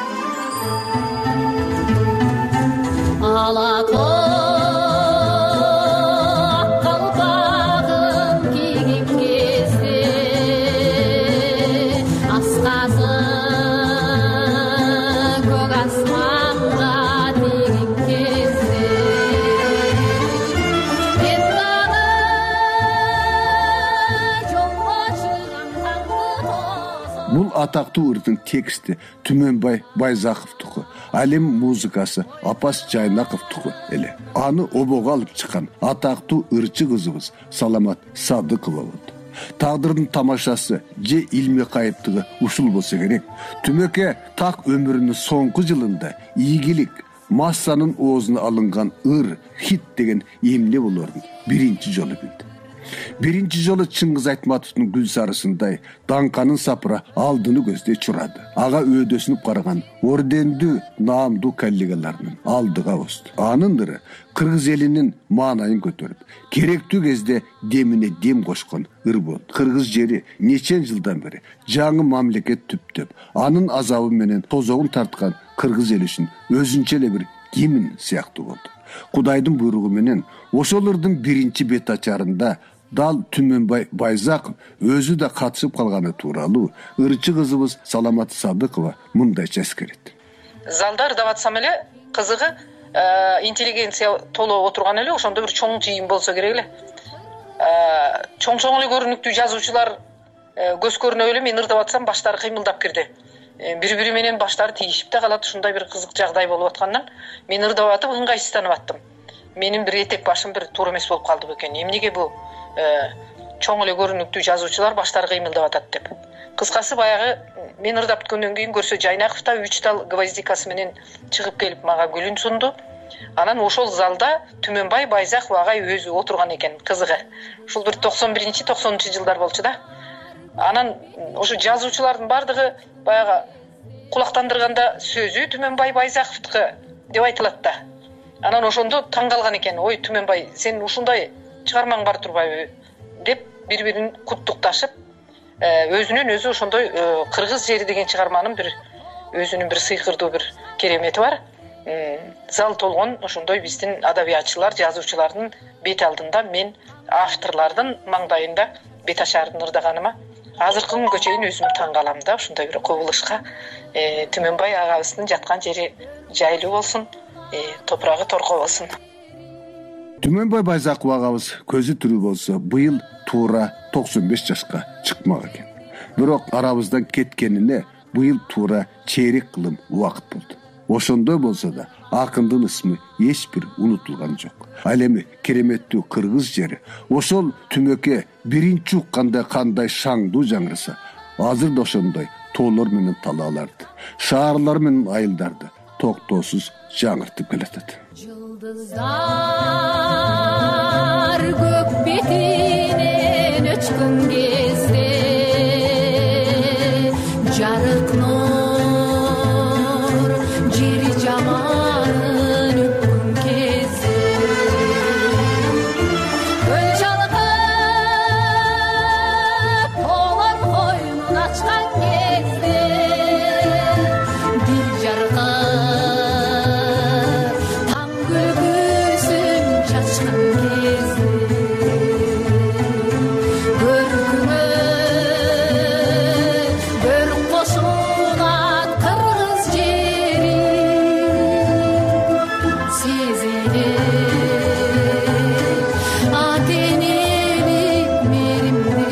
Бул атактуу ырдын тексти Түмөнбай Байзаковдуку, алем музыкасы Апас Жайнаковдуку эле. Аны обого алып чыккан атактуу ырчы кызыбыз Саламат Садыкова болду. Тагдырдын тамашасы же илми кайыптыгы ушул болсо керек. Түмөкө так өмүрүнүн соңку жылында ийгилик, массанын оозуна алынган ыр, хит деген эмне болорун биринчи жолу билди. Биринчи жолу Чыңгыз Айтматовдун гүл сарысындай даңканын сапыра алдыны көздөй чурады. Ага өйдөсүнүп караган ордендүү, наамдуу коллегаларынын алдыга босду. Анын ыры кыргыз элинин маанайын көтөрүп, керектүү кезде демине дем кошкон ыр болду. Кыргыз жери нечен жылдан бери жаңы мамлекет түптөп, анын азабы менен тозогун тарткан кыргыз эли үчүн өзүнчө эле бир гимн сыяктуу болду. Кудайдын буйругу менен ошолордун биринчи бет ачарында дал Түмөнбай Байзаков өзү да катышып калганы тууралуу ырчы кызыбыз Саламат Садыкова мындайча эскерет. Залда ырдап атсам эле кызыгы интеллигенция толуп отурган эле, ошондо бир чоң жыйын болсо керек эле. Чоң чоң эле көрүнүктүү жазуучулар көз көрүнө эле мен ырдап атсам баштары кыймылдап кирди. Бири бири менен баштары тийишип да калат. Ушундай бир кызык жагдай болуп аткандан мен ырдап атып ыңгайсызданып аттым. Менин бир этек башым бир туура эмес болуп калды бекен. Эмнеге бул чоң эле көрүнүктүү жазуучулар баштары кыймылдап атат деп. Кыскасы баягы мен ырдап бүткөндөн кийин көрсө Жайнаков да үч тал гвоздикасы менен чыгып келип мага гүлүн сунду. Анан ошол залда Түмөнбай Байзаков агай өзү отурган экен, кызыгы. Ушул бир токсон биринчи токсонунчу жылдар болчу да. Анан ошо жазуучулардын бардыгы баягы кулактандырганда сөзү Түмөнбай Байзаковдуку деп айтылат да. Анан ошондо таң калган экен. Ой, Түмөнбай, сен ушундай чыгармаң бар турбайбы деп бири-бирин куттукташып, өзүнүн өзү ошондой Кыргыз жери деген чыгарманын бир өзүнүн бир сыйкырдуу бир керемети бар. Зал толгон ошондой биздин адабиятчылар, жазуучулардын бет алдында мен авторлордун маңдайында бет ашарын ырдаганыма азыркы күнгө чейин өзүм таң калам да. Ушундай бир кубулушка Түмөнбай агабыздын жаткан жери жайлуу болсун, топурагы торко болсун. Түмөнбай Байзаков агабыз көзү тирүү болсо быйыл туура токсон беш жашка чыкмак экен. Бирок арабыздан кеткенине быйыл туура чейрек кылым убакыт болду. Ошондой болсо да акындын ысмы эч бир унутулган жок. Ал эми кереметтүү кыргыз жери ошол түмөкө биринчи укканда кандай шаңдуу жаңырса, азыр да ошондой тоолор менен талааларды, шаарлар менен айылдарды токтоосуз жаңыртып келатат. Жылдыздар көк бетинен өчкөн кезде жарык нур жери жаманын өпкөн кезде көл жалкып олар койнун ачкан кезде дил жаркап таң күлгүсүн чачкан кезде көркүмө бөр кошулат кыргыз жери сезилет ата энелик меримде.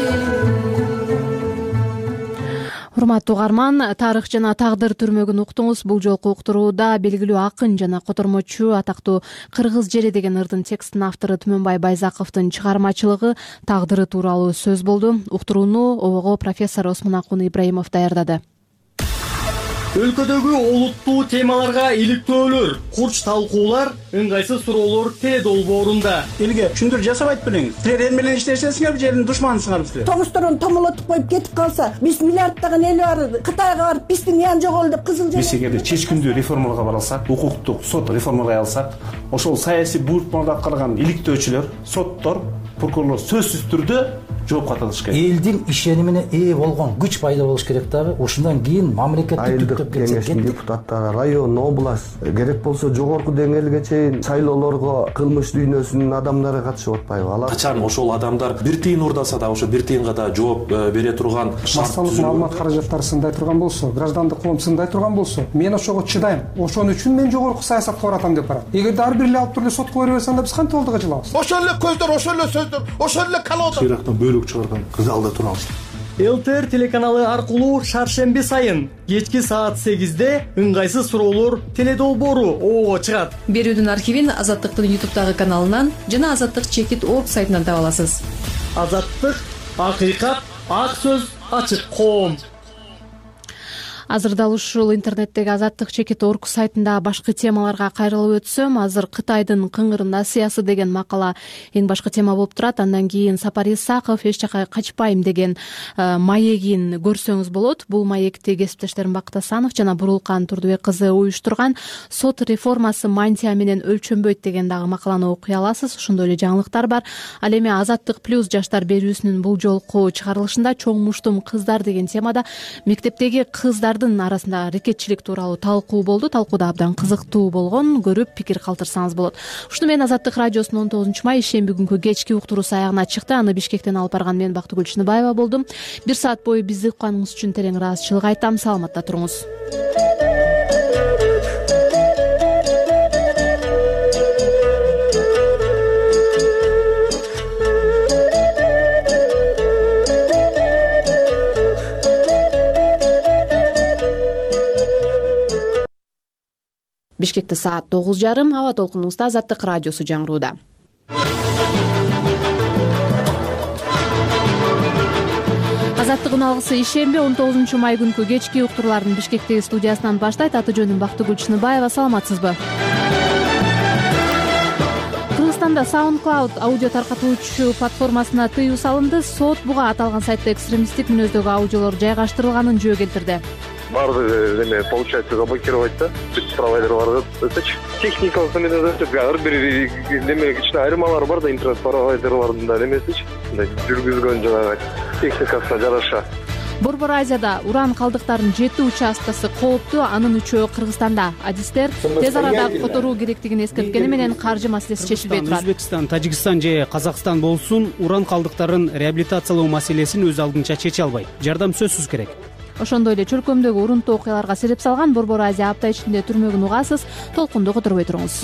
Урматтуу угарман, тарых жана тагдыр түрмөгүн уктуңуз. Бул жолку уктурууда белгилүү акын жана котормочу атактуу Кыргыз жери деген ырдын текстинин автору Түмөнбай Байзаковдун чыгармачылыгы, тагдыры тууралуу сөз болду. Уктурууну обого профессор Осмонакун Ибраимов даярдады. Өлкөдөгү олуттуу темаларга иликтөөлөр, курч талкуулар, ыңгайсыз суроолор теле долбоорунда. Элге түшүндүрүү жасап айтып бериңиз. Силер эл менен иштешесиңерби, жердин душманысыңарбы силер? Тоңусторун томолотуп коюп кетип калса, биз миллиарддаган эл бар, Кытайга барып биздин ян жоголду деп кызыл Биз эгерде чечкиндүү реформаларга бара алсак, укуктук сот реформалай алсак, ошол саясий буйрукмаларды аткарган иликтөөчүлөр, соттор, прокурорлор сөзсүз түрдө жоопко тартылыш керек. Элдин ишенимине ээ болгон күч пайда болуш керек дагы. Ошондон кийин мамлекеттик түптөп кетсек кеңештин депутаттары, район, область, керек болсо жогорку деңгээлге чейин шайлоолорго кылмыш дүйнөсүнүн адамдары катышып атпайбы? Алар качан ошол адамдар бир тыйын урдаса да ошо бир тыйынга да жооп бере турган массалык маалымат каражаттары сындай турган болсо, граждандык коом сындай турган болсо, мен ошого чыдайм. Ошон үчүн мен жогорку саясатка баратам деп барат. Эгерде ар бир эле алып туруп эле сотко бере берсе, анда биз кантип алдыга жылабыз? Ошол эле көздөр, ошол эле сөздөр, ошол эле колода. Чыйрактан бөлүк чыгарган залда турабыз. ЛТР телеканалы аркылуу шаршемби сайын кечки саат сегизде ыңгайсыз суроолор теле долбоору обого чыгат. Берүүдүн архивин Азаттыктын ютубтагы каналынан жана Азаттык чекит орг сайтынан таба аласыз. Азаттык, акыйкат, ак сөз, ачык коом. Азыр дал ушул интернеттеги Азаттык чекит орг сайтында башкы темаларга кайрылып өтсөм, азыр Кытайдын кыңгырында сыясы деген макала эң башкы тема болуп турат. Андан кийин Сапар Исаков эч жака качпайм деген маегин көрсөңүз болот. Бул маекти кесиптештерим Бакыт Асанов жана Бурулкан Турдубек кызы уюштурган. Сот реформасы мантия менен өлчөнбөйт деген дагы макаланы окуй аласыз. Ошондой эле жаңылыктар бар. Ал эми Азаттык плюс жаштар берүүсүнүн бул жолку чыгарылышында чоң муштум кыздар деген темада мектептеги кыздар алардын арасында рекетчилик тууралуу талкуу болду. Талкуу да абдан кызыктуу болгон. Көрүп пикир калтырсаңыз болот. Ушуну менен Азаттык радиосунун он тогузунчу май ишемби күнкү кечки уктуруусу аягына чыкты. Аны Бишкектен алып барган мен Бактыгүл Чыныбаева болдум. Бир саат бою бизди укканыңыз үчүн терең ыраазычылык айтам. Саламатта туруңуз. Бишкекте саат тогуз жарым. Аба толкунубузда Азаттык радиосу жаңырууда. Азаттыгын алгысы ишемби он тогузунчу май күнкү кечки уктуруулардын Бишкектеги студиясынан баштайт. Аты жөнүм Бактыгүл Чыныбаева. Саламатсызбы? Кыргызстанда SoundCloud аудио таркатуучу платформасына тыюу салынды. Сот буга аталган сайтта экстремисттик мүнөздөгү аудиолор жайгаштырылганын жөө келтирди. Баардыгы эме получается заблокировать да бүт провайдерларды өтөчү техникалык эмеден өтүп ар бир неме кичине айырмалар бар да интернет провайдерлардын да немесичи мындай жүргүзгөн жанагы техникасына жараша. Борбор Азияда уран калдыктарынын жети участкасы кооптуу. Анын үчөө Кыргызстанда. Адистер тез арада которуу керектигин эскерткени менен каржы маселеси чечилбей турат. Өзбекстан, Тажикстан же Казакстан болсун, уран калдыктарын реабилитациялоо маселесин өз алдынча чече албайт. Жардам сөзсүз керек. Ошондой эле чөлкөмдөгү урунтуу окуяларга себеп салган Борбор Азия апта ичинде түрмөгүн угасыз. Толкунду которбой туруңуз.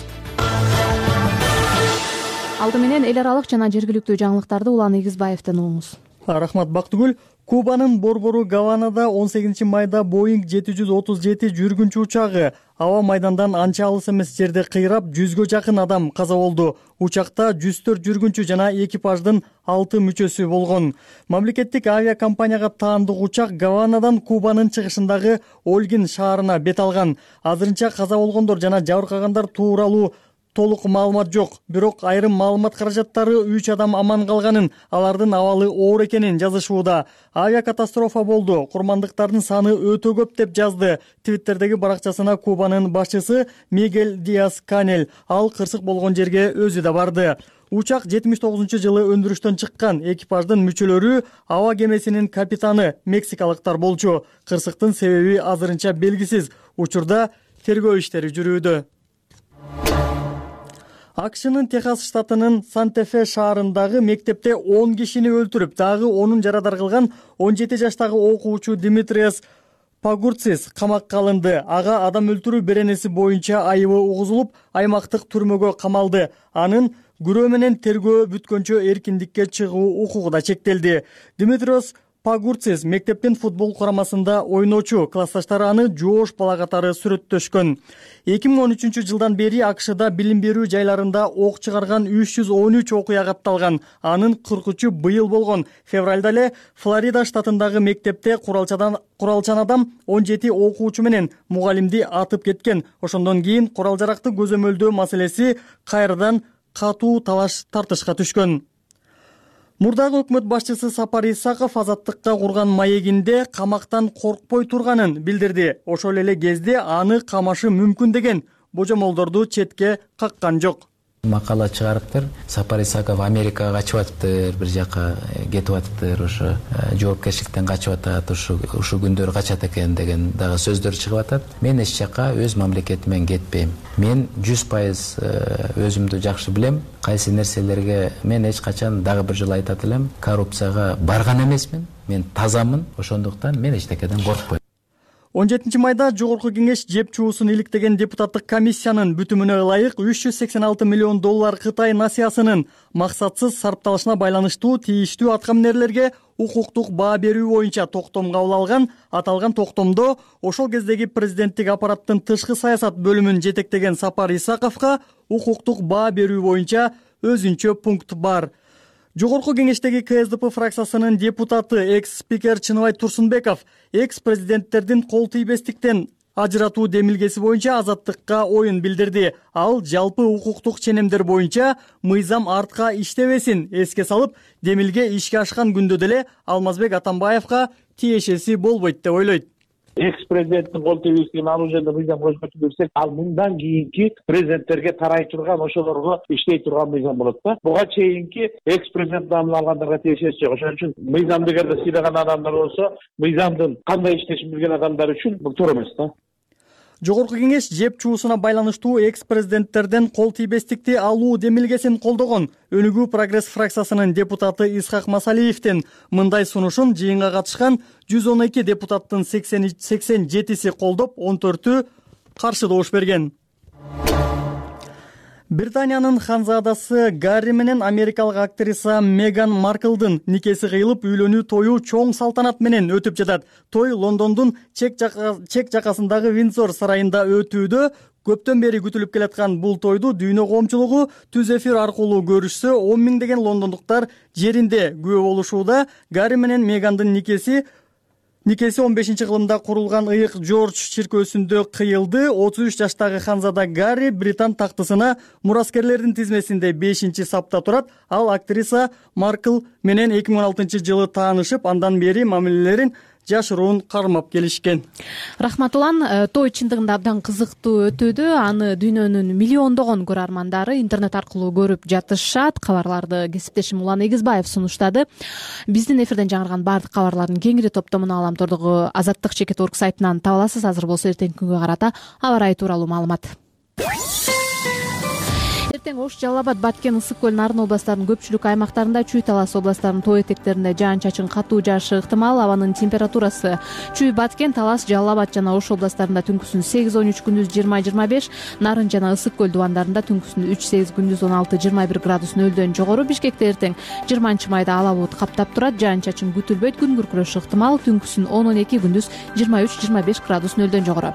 Алды менен эл аралык жана жергиликтүү жаңылыктарды Улан Эгизбаевден угуңуз. Рахмат Бактыгүл. Кубанын борбору Гаванада он сегизинчи майда Боинг жети жүз отуз жети жүргүнчү учагы аба майдандан анча алыс эмес жерде кыйрап, жүзгө жакын адам каза болду. Учакта жүз төрт жүргүнчү жана экипаждын алты мүчөсү болгон. Мамлекеттик авиакомпанияга таандык учак Гаванадан Кубанын чыгышындагы Ольгин шаарына бет алган. Азырынча каза болгондор жана жабыркагандар тууралуу толук маалымат жок. Бирок айрым маалымат каражаттары үч адам аман калганын, алардын абалы оор экенин жазышууда. Авиакатастрофа болду. Курмандыктардын саны өтө көп деп жазды Твиттердеги баракчасына Кубанын башчысы Мигель Диас Канель. Ал кырсык болгон жерге өзү да барды. Учак жетимиш тогузунчу жылы өндүрүштөн чыккан. Экипаждын мүчөлөрү аба кемесинин капитаны мексикалыктар болчу. Кырсыктын себеби азырынча белгисиз. Учурда тергөө иштери жүрүүдө. АКШнын Техас штатынын Санта-Фе шаарындагы мектепте он кишини өлтүрүп, дагы онун жарадар кылган он жети жаштагы окуучу Димитриос Пагурцис камакка алынды. Ага адам өлтүрүү беренеси боюнча айыбы угузулуп, аймактык түрмөгө камалды. Анын күрөө менен тергөө бүткөнчө эркиндикке чыгуу укугу да чектелди. Димитриос Пагурцис мектептин футбол курамасында ойночу, классташтары аны жоош бала катары сүрөттөшкөн. эки миң он үчүнчү жылдан бери АКШда билим берүү жайларында ок чыгарган үч жүз он үч окуя катталган. Анын кырк үчү быйыл болгон. Февралда эле Флорида штатындагы мектепте куралчадан куралчан адам он жети окуучу менен мугалимди атып кеткен. Ошондон кийин курал жаракты көзөмөлдөө маселеси кайрадан катуу талаш тартышка түшкөн. Мурдагы өкмөт башчысы Сапар Исаков Азаттыкка курган маегинде камактан коркпой турганын билдирди. Ошол эле кезде аны камашы мүмкүн деген божомолдорду четке каккан жок. Макала чыгарыптыр. Сапар Исаков Америкага качып атыптыр, бир жака кетип атыптыр, ошо жоопкерчиликтен качып атат, ушу ушу күндөр качат экен деген дагы сөздөр чыгып атат. Мен эч жака өз мамлекетимен кетпейм. Мен жүз пайыз өзүмдү жакшы билем. Кайсы нерселерге мен эч качан дагы бир жолу айтат элем, коррупцияга барган эмесмин. Мен тазамын. Ошондуктан мен эчтекеден коркпойм. он жетинчи майда Жогорку кеңеш жеп чуусун иликтеген депутаттык комиссиянын бүтүмүнө ылайык үч жүз сексен алты миллион доллар Кытай насыясынын максатсыз сарпталышына байланыштуу тийиштүү аткаминерлерге укуктук баа берүү боюнча токтом кабыл алган. Аталган токтомдо ошол кездеги президенттик аппараттын тышкы саясат бөлүмүн жетектеген Сапар Исаковго укуктук баа берүү боюнча өзүнчө пункт бар. Жогорку кеңештеги КСДП фракциясынын депутаты экс-спикер Чыныбай Турсунбеков экс-президенттердин кол тийбестиктен ажыратуу демилгеси боюнча Азаттыкка оюн билдирди. Ал жалпы укуктук ченемдер боюнча мыйзам артка иштебесин эске салып, демилге ишке ашкан күндө деле Алмазбек Атамбаевга тиешеси болбойт деп ойлойт. экс президенттин кол тийбестигин алуу жөнүндө мыйзам өзгөртүп берсек, ал мындан кийинки президенттерге тарай турган, ошолорго иштей турган мыйзам болот да. Буга чейинки экс президент наамын алгандарга тиешеси жок. Ошон үчүн мыйзамды эгерде сыйлаган адамдар болсо, мыйзамдын кандай иштешин билген адамдар үчүн бул туура эмес да. Жогорку кеңеш жеп чуусуна байланыштуу экс президенттерден кол тийбестикти алуу демилгесин колдогон. Өнүгүү прогресс фракциясынын депутаты Исхак Масалиевдин мындай сунушун жыйынга катышкан жүз он эки депутаттын сексен жетиси колдоп, он төртү каршы добуш берген. Британиянын ханзадасы Гарри менен америкалык актриса Меган Марклдын никеси кыйылып, үйлөнүү тою чоң салтанат менен өтүп жатат. Той Лондондун чек жакасындагы Виндзор сарайында өтүүдө. Көптөн бери күтүлүп келаткан бул тойду дүйнө коомчулугу түз эфир аркылуу көрүшсө, он миңдеген лондондуктар жеринде күбө болушууда. Гарри менен Мегандын никеси Никеси он бешинчи кылымда курулган ыйык Джордж чиркөөсүндө кыйылды. отуз үч жаштагы ханзада Гарри Британ тактысына мураскерлердин тизмесинде бешинчи сапта турат. Ал актриса Маркл менен эки миң он алтынчы жылы таанышып, андан бери мамилелерин жашыруун кармап келишкен. Рахмат улан. Той чындыгында абдан кызыктуу өтүүдө. Аны дүйнөнүн миллиондогон көрөрмандары интернет аркылуу көрүп жатышат. Кабарларды кесиптешим Улан Эгизбаев сунуштады. Биздин эфирден жаңырган бардык кабарлардын кеңири топтомуну Аламтордогу Азаттык чекит орг сайтынан таба аласыз. Азыр болсо эртеңки күнгө карата аба ырайы тууралуу маалымат. Эртең Ош, Жалал Абад, Баткен, Ысык көл, Нарын областарынын көпчүлүк аймактарында, Чүй, Талас областарынын тоо этектеринде жаан-чачын катуу жаашы ыктымал. Абанын температурасы Чүй, Баткен, Талас, Жалал Абад жана Ош областарында түнкүсүн сегиз он үч, күндүз жыйырма жыйырма беш, Нарын жана Ысык көл дубандарында түнкүсүн үч сегиз, күндүз он алты жыйырма бир градус нөлдөн жогору. Бишкекте эртең жыйырманчы майда ала булут каптап турат, жаан-чачын күтүлбөйт, күн күркүрөшү ыктымал. Түнкүсүн он он эки, күндүз жыйырма үч жыйырма беш градус нөлдөн жогору.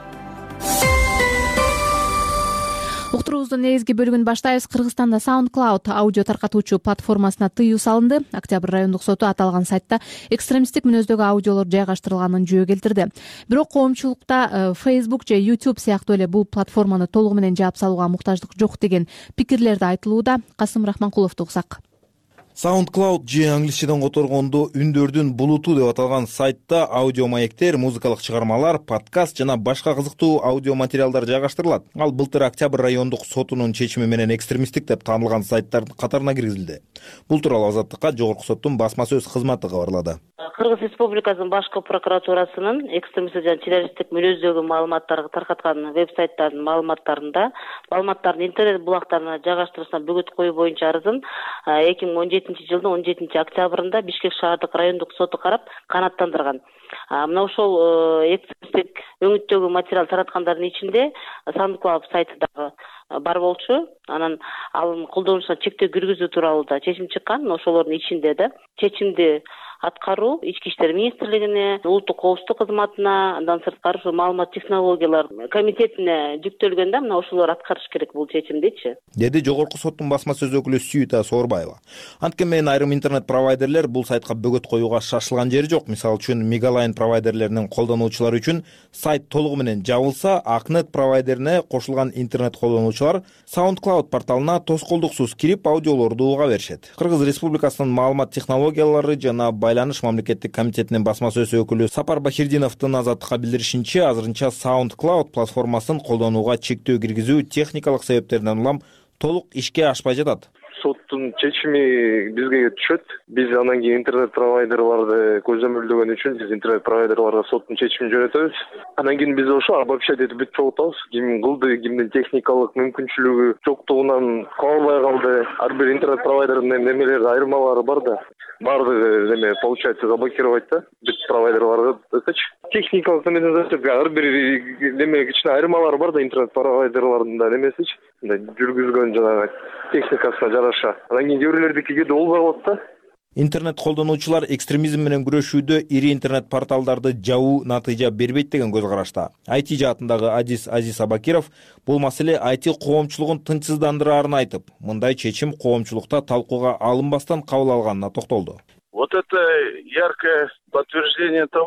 Уктуруубуздун негизги бөлүгүн баштайбыз. Кыргызстанда SoundCloud аудио таркатуучу платформасына тыюу салынды. Октябрь райондук соту аталган сайтта экстремисттик мүнөздөгү аудиолор жайгаштырылганын жөө келтирди. Бирок коомчулукта Facebook же YouTube сыяктуу эле бул платформаны толугу менен жаап салууга муктаждык жок деген пикирлерди айтылууда. Касым Рахманкуловду уксак. SoundCloud же англисчеден которгондо үндөрдүн булуту деп аталган сайтта аудио маектер, музыкалык чыгармалар, подкаст жана башка кызыктуу аудио материалдар жайгаштырылат. Ал былтыр Октябрь райондук сотунун чечими менен экстремисттик деп таанылган сайттардын катарына киргизилди. Бул тууралуу Азаттыкка жогорку соттун басма сөз кызматы кабарлады. Кыргыз Республикасынын башкы прокуратурасынын экстремисттик жана террористтик мүнөздөгү маалыматтарды таркаткан веб-сайттардын маалыматтарында маалыматтардын интернет булактарына жайгаштырышына бөгөт коюу боюнча арызын эки миң он жетинчи жылдын он жетинчи октябрында Бишкек шаардык райондук соту карап канааттандырган. Мына ошол экстремисттик өңүттөгү материал тараткандардын ичинде SoundCloud сайты дагы бар болчу. Анан алын колдонушуна чектөө киргизүү тууралуу да чечим чыккан. Ошолордун ичинде да чечимди аткаруу ички иштер министрлигине, улуттук коопсуздук кызматына, андан сырткары ушу маалымат технологиялар комитетине жүктөлгөн да, мына ошолор аткарыш керек бул чечимдичи, деди жогорку соттун басма сөз өкүлү Сүйүта Соорбаева. Анткени айрым интернет провайдерлер бул сайтка бөгөт коюуга шашылган жери жок. Мисалы үчүн Мегалайн провайдерлеринин колдонуучулары үчүн сайт толугу менен жабылса, Акнет провайдерине кошулган интернет колдонуучулар SoundCloud порталына тоскоолдуксуз кирип аудиолорду уга беришет. Кыргыз Республикасынын маалымат технологиялары жана байланыш мамлекеттик комитетинин басма сөз өкүлү Сапар Бахирдиновдун Азаттыкка билдиришинче, азырынча SoundCloud платформасын колдонууга чектөө киргизүү техникалык себептерден улам толук ишке ашпай жатат. Соттун чечими бизге түшөт. Биз анан кийин интернет провайдерларды көзөмөлдөгөн үчүн биз интернет провайдерларга соттун чечимин жөнөтөбүз. Анан кийин биз ошо обобщать этип бүтүп чогултабыз. Ким кылды, кимдин техникалык мүмкүнчүлүгү жоктугунан кабылбай калды. Ар бир интернет провайдердин немелери айырмалары бар да. Бардыгы эме получается заблокировать да бүт провайдерларды десечи. Техникалык немеден ар бир неме кичине айырмалары бар да интернет провайдерлардын да немесичи. Жүргүзгөн жанагы техникасына жараша. Анан кийин кээ да болбой калат да. Интернет колдонуучулар экстремизм менен күрөшүүдө ири интернет порталдарды жабуу натыйжа бербейт деген көз карашта. ай ти жаатындагы Адис Азиз Абакиров бул маселе ай ти коомчулугун тынчсыздандыраарын айтып, мындай чечим коомчулукта талкууга алынбастан кабыл алганына токтолду. Вот это яркое подтверждение того,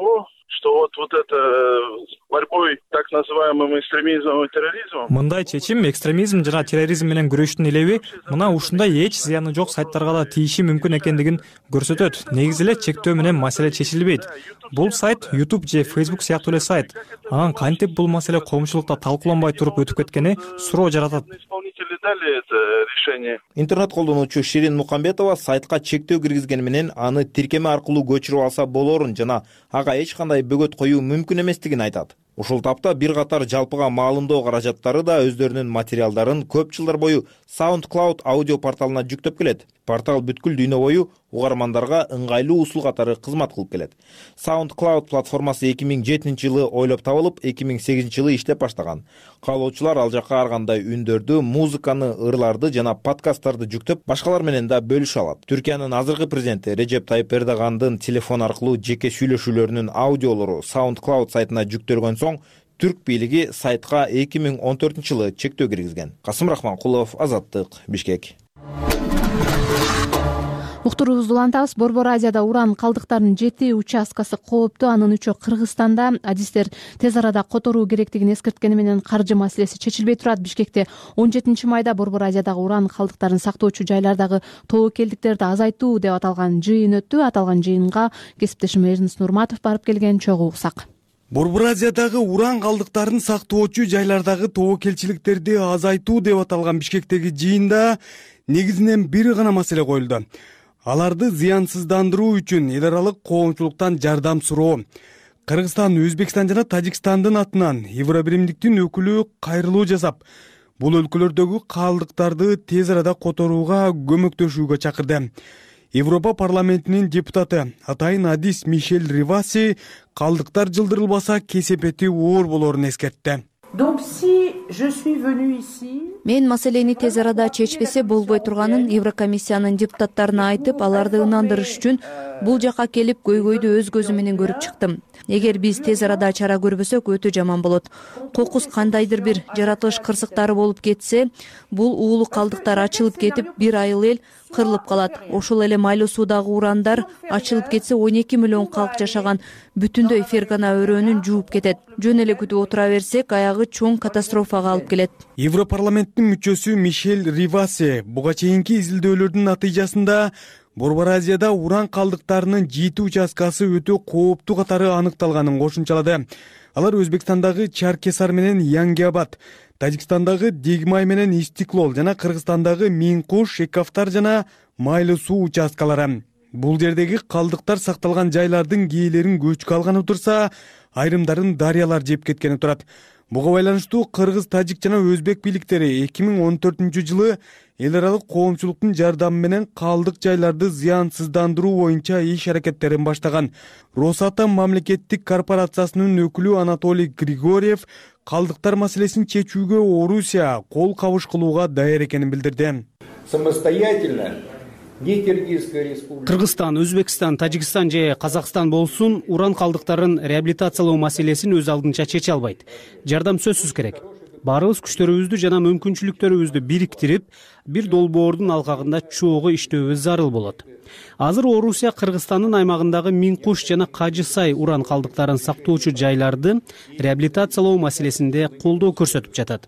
что вот вот это борьбой так называемым экстремизмом и терроризмом. Мындай чечим экстремизм жана терроризм менен күрөштүн илеби мына ушундай эч зыяны жок сайттарга да тийиши мүмкүн экендигин көрсөтөт. Негизи эле чектөө менен маселе чечилбейт. Бул сайт YouTube же Facebook сыяктуу эле сайт. Анан кантип бул маселе коомчулукта талкууланбай туруп өтүп кеткени суроо жаратат. Исполнители дали это решение. Интернет колдонуучу Ширин Мукамбетова сайтка чектөө киргизген менен аны тиркеме аркылуу көчүрүп алса болорун жана ага эч кандай бөгөт коюу мүмкүн эместигин айтат. Ушул тапта бир катар жалпыга маалымдоо каражаттары да өздөрүнүн материалдарын көп жылдар бою SoundCloud аудио порталына жүктөп келет. Портал бүткүл дүйнө бою угармандарга ыңгайлуу усул катары кызмат кылып келет. SoundCloud платформасы эки миң жетинчи жылы ойлоп табылып, эки миң сегизинчи жылы иштеп баштаган. Каалоочулар ал жакка ар кандай үндөрдү, музыканы, ырларды жана подкасттарды жүктөп, башкалар менен да бөлүшө алат. Түркиянын азыркы президенти Режеп Тайып Эрдогандын телефон аркылуу жеке сүйлөшүүлөрүнүн аудиолору SoundCloud сайтына жүктөлгөн соң түрк бийлиги сайтка эки миң он төртүнчү жылы чектөө киргизген. Касым Рахманкулов, Азаттык, Бишкек. Уктуруубузду улантабыз. Борбор Азияда уран калдыктарынын жети участкасы кооптуу. Анын үчөө Кыргызстанда. Адистер тез арада которуу керектигин эскерткени менен каржы маселеси чечилбей турат. Бишкекте он жетинчи майда Борбор Азиядагы уран калдыктарын сактоочу жайлардагы тобокелдиктерди азайтуу деп аталган жыйын өттү. Аталган жыйынга кесиптешим Эрнис Нурматов барып келген. Чогуу уксак. Борбор Азиядагы уран калдыктарын сактоочу жайлардагы тобокелчиликтерди азайтуу деп аталган Бишкектеги жыйында негизинен бир гана маселе коюлду. Аларды зыянсыздандыруу үчүн эл аралык коомчулуктан жардам суроо. Кыргызстан, Өзбекстан жана Тажикстандын атынан Евробиримдиктин өкүлү кайрылуу жасап, бул өлкөлөрдөгү калдыктарды тез арада которууга көмөктөшүүгө чакырды. Европа парламентинин депутаты атайын адис Мишель Риваси калдыктар жылдырылбаса кесепети оор болорун эскертти. Мен маселени тез арада чечпесе болбой турганын Еврокомиссиянын депутаттарына айтып, аларды ынандырыш үчүн бул жака келип көйгөйдү өз көзүм менен көрүп чыктым. Эгер биз тез арада чара көрбөсөк өтө жаман болот. Кокус кандайдыр бир жаратылыш кырсыктары болуп кетсе, бул уулу калдыктар ачылып кетип, бир айыл эл кырылып калат. Ошол эле майлуу суудагы урандар ачылып кетсе, он эки миллион калк жашаган бүтүндөй Фергана өрөөнүн жууп кетет. Жөн эле күтүп отура берсек, аягы чоң катастрофага алып келет. Европарламенттин мүчөсү Мишель Риваси буга чейинки изилдөөлөрдүн натыйжасында Борбор Азияда уран калдыктарынын жети участкасы өтө кооптуу катары аныкталганын кошумчалады. Алар Өзбекстандагы Чаркесар менен Янгиабад, Тажикстандагы Дегмай менен Истиклол жана Кыргызстандагы Минкуш, Экафтар жана Майлуу суу участкалары. Бул жердеги калдыктар сакталган жайлардын кээлерин көчкө алганы турса, айрымдарын дарыялар жеп кеткени турат. Буга байланыштуу Кыргыз, Тажик жана Өзбек бийликтери эки миң он төртүнчү жылы эл аралык коомчулуктун жардамы менен калдык жайларды зыянсыздандыруу боюнча иш аракеттерин баштаган. Росатом мамлекеттик корпорациясынын өкүлү Анатолий Григорьев калдыктар маселесин чечүүгө Орусия кол кабыш кылууга даяр экенин билдирди. Самостоятельно Кыргызстан, Өзбекстан, Тажикстан же Казакстан болсун, уран калдыктарын реабилитациялоо маселесин өз алдынча чече албайт. Жардам сөзсүз керек. Барыбыз күчтөрүбүздү жана мүмкүнчүлүктөрүбүздү бириктирип, бир долбоордун алкагында чогуу иштөөбүз зарыл болот. Азыр Орусия Кыргызстандын аймагындагы Минкуш жана Кажысай уран калдыктарын сактоочу жайларды реабилитациялоо маселесинде колдоо көрсөтүп жатат.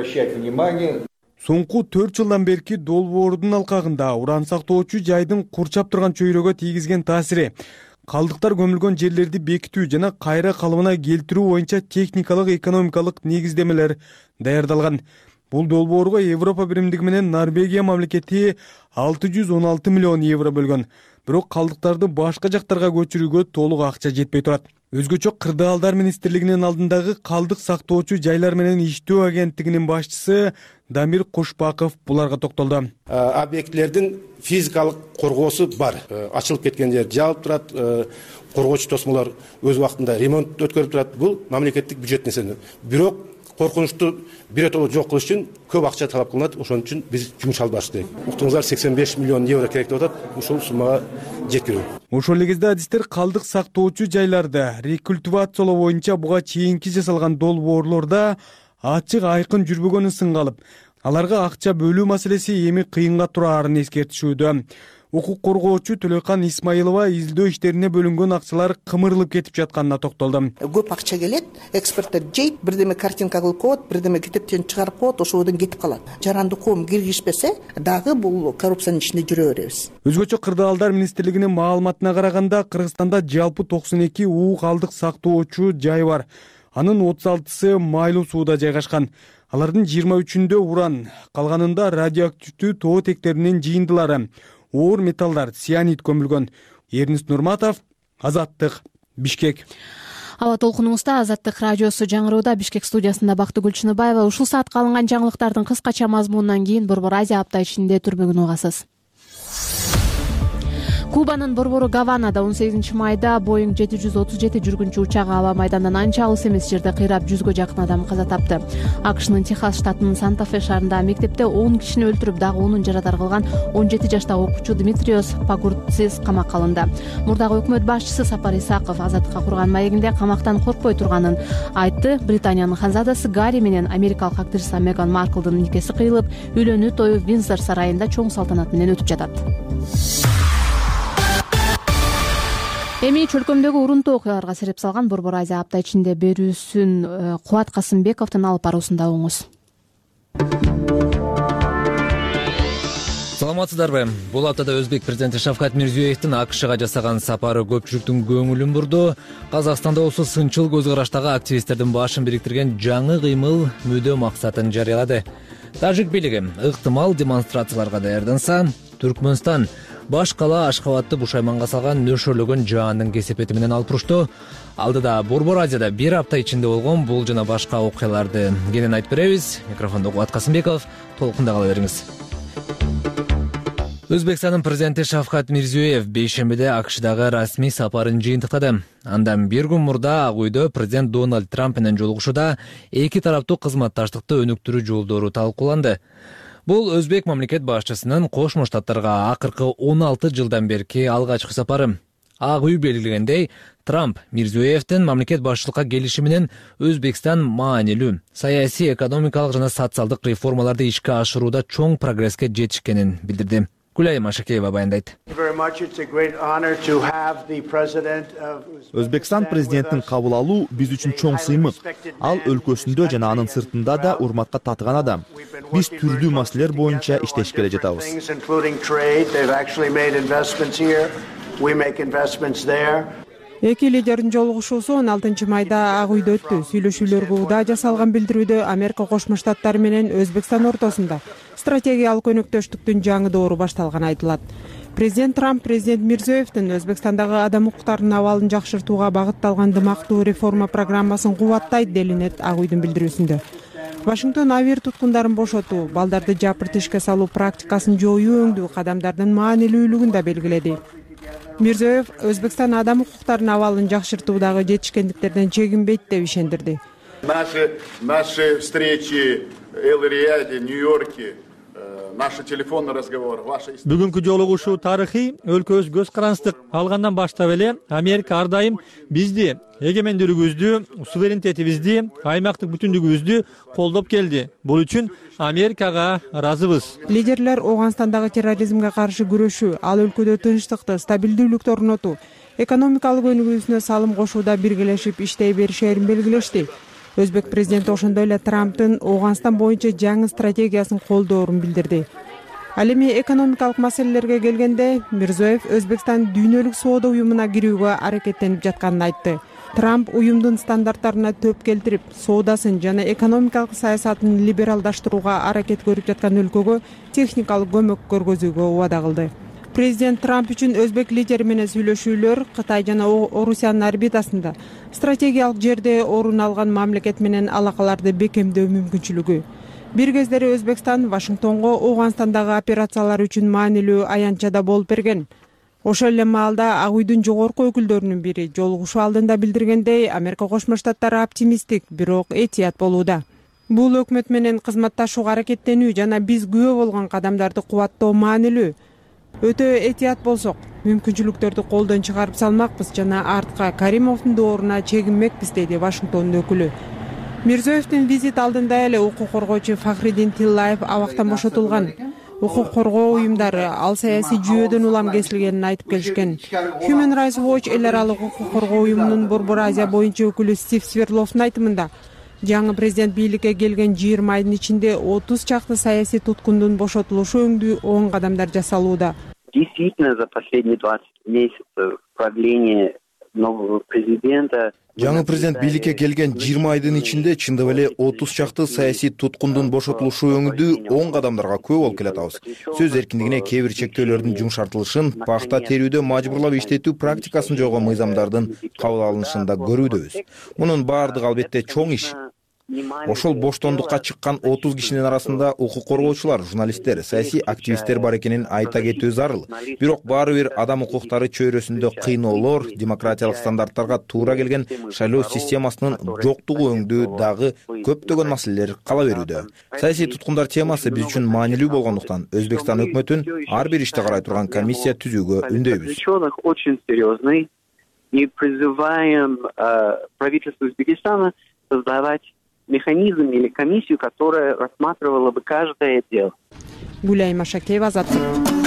Соңку төрт жылдан берки долбоордун алкагында уран сактоочу жайдын курчап турган чөйрөгө тийгизген таасири, калдыктар көмүлгөн жерлерди бекитүү жана кайра калыбына келтирүү боюнча техникалык, экономикалык негиздемелер даярдалган. Бул долбоорго Европа биримдиги менен Норвегия мамлекети алты жүз он алты миллион евро бөлгөн. Бирок калдыктарды башка жактарга көчүрүүгө толук акча жетпей турат. Өзгөчө Кырдаалдар министрлигинин алдындагы калдык сактоочу жайлар менен иштөө агенттигинин башчысы Дамир Кушпаков буларга токтолду. Объектлердин физикалык коргоосу бар. Ачылып кеткен жер жаап турат, коргоочу тосмолор өз убактында ремонт өткөрүп турат. Бул мамлекеттик бюджеттен эсептелет. Бирок коркунучту биротоло жок кылыш үчүн көп акча талап кылынат. Ошон үчүн биз жумуш алып баштык. Уктуңуздар сексен беш миллион евро керек деп атат. Ушул суммага жеткирүү. Ошол эле кезде адистер калдык сактоочу жайларды рекультивациялоо боюнча буга чейинки жасалган долбоорлордо ачык айкын жүрбөгөнүн сынга алып, аларга акча бөлүү маселеси эми кыйынга турарын эскертишүүдө. укук коргоочу Төлөкан Исмаилова изилдөө иштерине бөлүнгөн акчалар кымырылып кетип жатканына токтолду. Көп акча келет, эксперттер жейт, бирдеме картинка кылып коет, бирдеме китептен чыгарып коет, ошодон кетип калат. Жаранды коом киргизбесе, дагы бул коррупциянын ичинде жүрө беребиз. Өзгөчө Кырдаалдар министрлигинин маалыматына караганда, Кыргызстанда жалпы токсон эки уу калдык сактоочу жай бар. Анын отуз алтысы майлуу сууда жайгашкан. Алардын жыйырма үчүндө уран, калганында радиоактивдүү тоо тектеринин жыйындылары, оор металлдар, цианид көмүлгөн. Эрнис Нурматов, Азаттык, Бишкек. Аба толкунубузда Азаттык радиосу жаңыроодо. Бишкек студиясында Бактыгүл Гүлчүнүбаева. Ушул саатка алынган жаңылыктардын кыскача мазмунунан кийин Борбор Азия апта ичинде түрмөгүн угасыз. Кубанын борбору Гаванада он сегизинчи майда Боинг жети жүз отуз жети жүргүнчү учагы аба майдандан анча алыс эмес жерде кыйрап жүзгө жакын адам каза тапты. АКШнын Техас штатынын Санта-Фе шаарындагы мектепте он кишини өлтүрүп, дагы онун жарадар кылган он жети жаштагы окуучу Димитриос Пагурцис камакка алынды. Мурдагы өкмөт башчысы Сапар Исаков Азаттыкка курган маегинде камактан коркпой турганын айтты. Британиянын ханзадасы Гарри менен америкалык актриса Меган Марклдын никеси кыйылып, үйлөнүү тою Виндзор сарайында чоң салтанат менен өтүп жатат. Эми чөлкөмдөгү урунтуу окуяларга сереп салган Борбор Азия апта ичинде берүүсүн Кубат Касымбековдун алып баруусунда угуңуз. Саламатсыздарбы? Бул аптада Өзбек президенти Шавкат Мирзиёевдин АКШга жасаган сапары көпчүлүктүн көңүлүн бурду. Казакстанда болсо сынчыл көз караштагы активисттердин башын бириктирген жаңы кыймыл мүдө максатын жарыялады. Тажик бийлиги ыктымал демонстрацияларга даярданса, Түркмөнстан баш кала Ашхабадты бушайманга салган нөшөрлөгөн жаандын кесепети менен алып турушту. Алдыда Борбор Азияда бир апта ичинде болгон бул жана башка окуяларды кенен айтып беребиз. Микрофондо Кубат Касымбеков, толкунда кала бериңиз. Өзбекстандын президенти Шавкат Мирзиёев бейшембиде АКШдагы расмий сапарын жыйынтыктады. Андан бир күн мурда Ак үйдө президент Дональд Трамп менен жолугушууда эки тараптуу кызматташтыкты өнүктүрүү жолдору талкууланды. Бул Өзбек мамлекет башчысынын Кошмо Штаттарга акыркы он алты жылдан берки алгачкы сапары. Ак үй белгилегендей, Трамп Мирзиёевдин мамлекет башчылыкка келиши менен Өзбекстан маанилүү саясий, экономикалык жана социалдык реформаларды ишке ашырууда чоң прогресске жетишкенин билдирди. Гүлай Машакеева баяндайт. Өзбекстан президентин кабыл алуу биз үчүн чоң сыймык. Ал өлкөсүндө жана анын сыртында да урматка татыган адам. Биз түрдүү маселелер боюнча иштешип келе жатабыз. Эки лидердин жолугушуусу он алтынчы майда Ак үйдө өттү. Сүйлөшүүлөргө удаа жасалган билдирүүдө Америка Кошмо Штаттары менен Өзбекстан ортосунда стратегиялык өнөктөштүктүн жаңы доору башталганы айтылат. Президент Трамп президент Мирзиёевдин Өзбекстандагы адам укуктарынын абалын жакшыртууга багытталган дымактуу реформа программасын кубаттайт делинет Ак үйдүн билдирүүсүндө. Вашингтон авир туткундарын бошотуу, балдарды жапырт ишке салуу практикасын жоюу өңдүү кадамдардын маанилүүлүгүн да белгиледи. Мирзиёев Өзбекстан адам укуктарынын абалын жакшыртуудагы жетишкендиктерден чегинбейт деп ишендирди. Наши встречи Эл-Рияде, Нью-Йорке, наши телефонный разговор, ваши... Бүгүнкү жолугушуу тарыхый, өлкөбүз көз каранчтык алгандан баштап эле Америка ар дайым бизди, эгемендүүлүгүбүздү, суверенитетибизди, аймактык бүтүндүгүбүздү колдоп келди. Бул үчүн Америкага ыраазыбыз. Лидерлер Ооганстандагы терроризмге каршы күрөшүү, ал өлкөдө тынчтыкты, стабилдүүлүктү орнотуу, экономикалык өнүгүүсүнө салым кошууда биргелешип иштей беришерин белгилешти. Өзбек президенти ошондой эле Трамптын Ооганстан боюнча жаңы стратегиясын колдоорун билдирди. Ал эми экономикалык маселелерге келгенде, Мирзиёев Өзбекстан дүйнөлүк соода уюмуна кирүүгө аракеттенип жатканын айтты. Трамп уюмдун стандарттарына төп келтирип, соодасын жана экономикалык саясатын либералдаштырууга аракет көрүп жаткан өлкөгө техникалык көмөк көргөзүүгө убада кылды. Президент Трамп үчүн Өзбек лидери менен сүйлөшүүлөр Кытай жана Орусиянын орбитасында стратегиялык жерде орун алган мамлекет менен алакаларды бекемдөө мүмкүнчүлүгү. Бир кездери Өзбекстан Вашингтонго Ооганстандагы операциялар үчүн маанилүү аянтчада болуп берген. Ошол эле маалда Ак үйдүн жогорку өкүлдөрүнүн бири жолугушуу алдында билдиргендей, Америка Кошмо Штаттары оптимисттик, бирок этият болууда. Бул өкмөт менен кызматташууга аракеттенүү жана биз күбө болгон кадамдарды кубаттоо маанилүү. Өтө этият болсок, мүмкүнчүлүктөрдү колдон чыгарып салмакпыз жана артка Каримовдун дооруна чегинмекпиз, деди Вашингтондун өкүлү. Мирзиёевдин визит алдында эле укук коргоочу Фахриддин Тиллаев абактан бошотулган. укук коргоо уюмдары ал саясий жүйөдөн улам кесилгенин айтып келишкен. Human Rights Watch эл аралык укук коргоо уюмунун Борбор Азия боюнча өкүлү Стив Сверловдун айтымында жаңы президент бийликке келген жыйырма айдын ичинде отуз чакты саясий туткундун бошотулушу өңдүү оң кадамдар жасалууда. Действительно, за последние двадцать месяцев правления нового президента жаңы президент бийликке келген жыйырма айдын ичинде чындап эле отуз чакты саясий туткундун бошотулушу өңүндүү оң кадамдарга күбө болуп келатабыз. Сөз эркиндигине кээ бир чектөөлөрдүн жумшартылышын, пахта терүүдө мажбурлап иштетүү практикасын жойгон мыйзамдардын кабыл алынышын да көрүүдөбүз. Мунун баардыгы албетте чоң иш. Ошол боштондукка чыккан отуз кишинин арасында укук коргоочулар, журналисттер, саясий активисттер бар экенин айта кетүү зарыл. Бирок баары бир адам укуктары чөйрөсүндө кыйноолор, демократиялык стандарттарга туура келген шайлоо системасынын жоктугу өңдүү дагы көптөгөн маселелер кала берүүдө. Саясий туткундар темасы биз үчүн маанилүү болгондуктан Өзбекстан өкмөтүн ар бир ишти карай турган комиссия түзүүгө үндөйбүз. И призываем правительство Узбекистана создавать механизм или комиссию, которая рассматривала бы каждое дело. Гуляй Машакеева, Азаттык.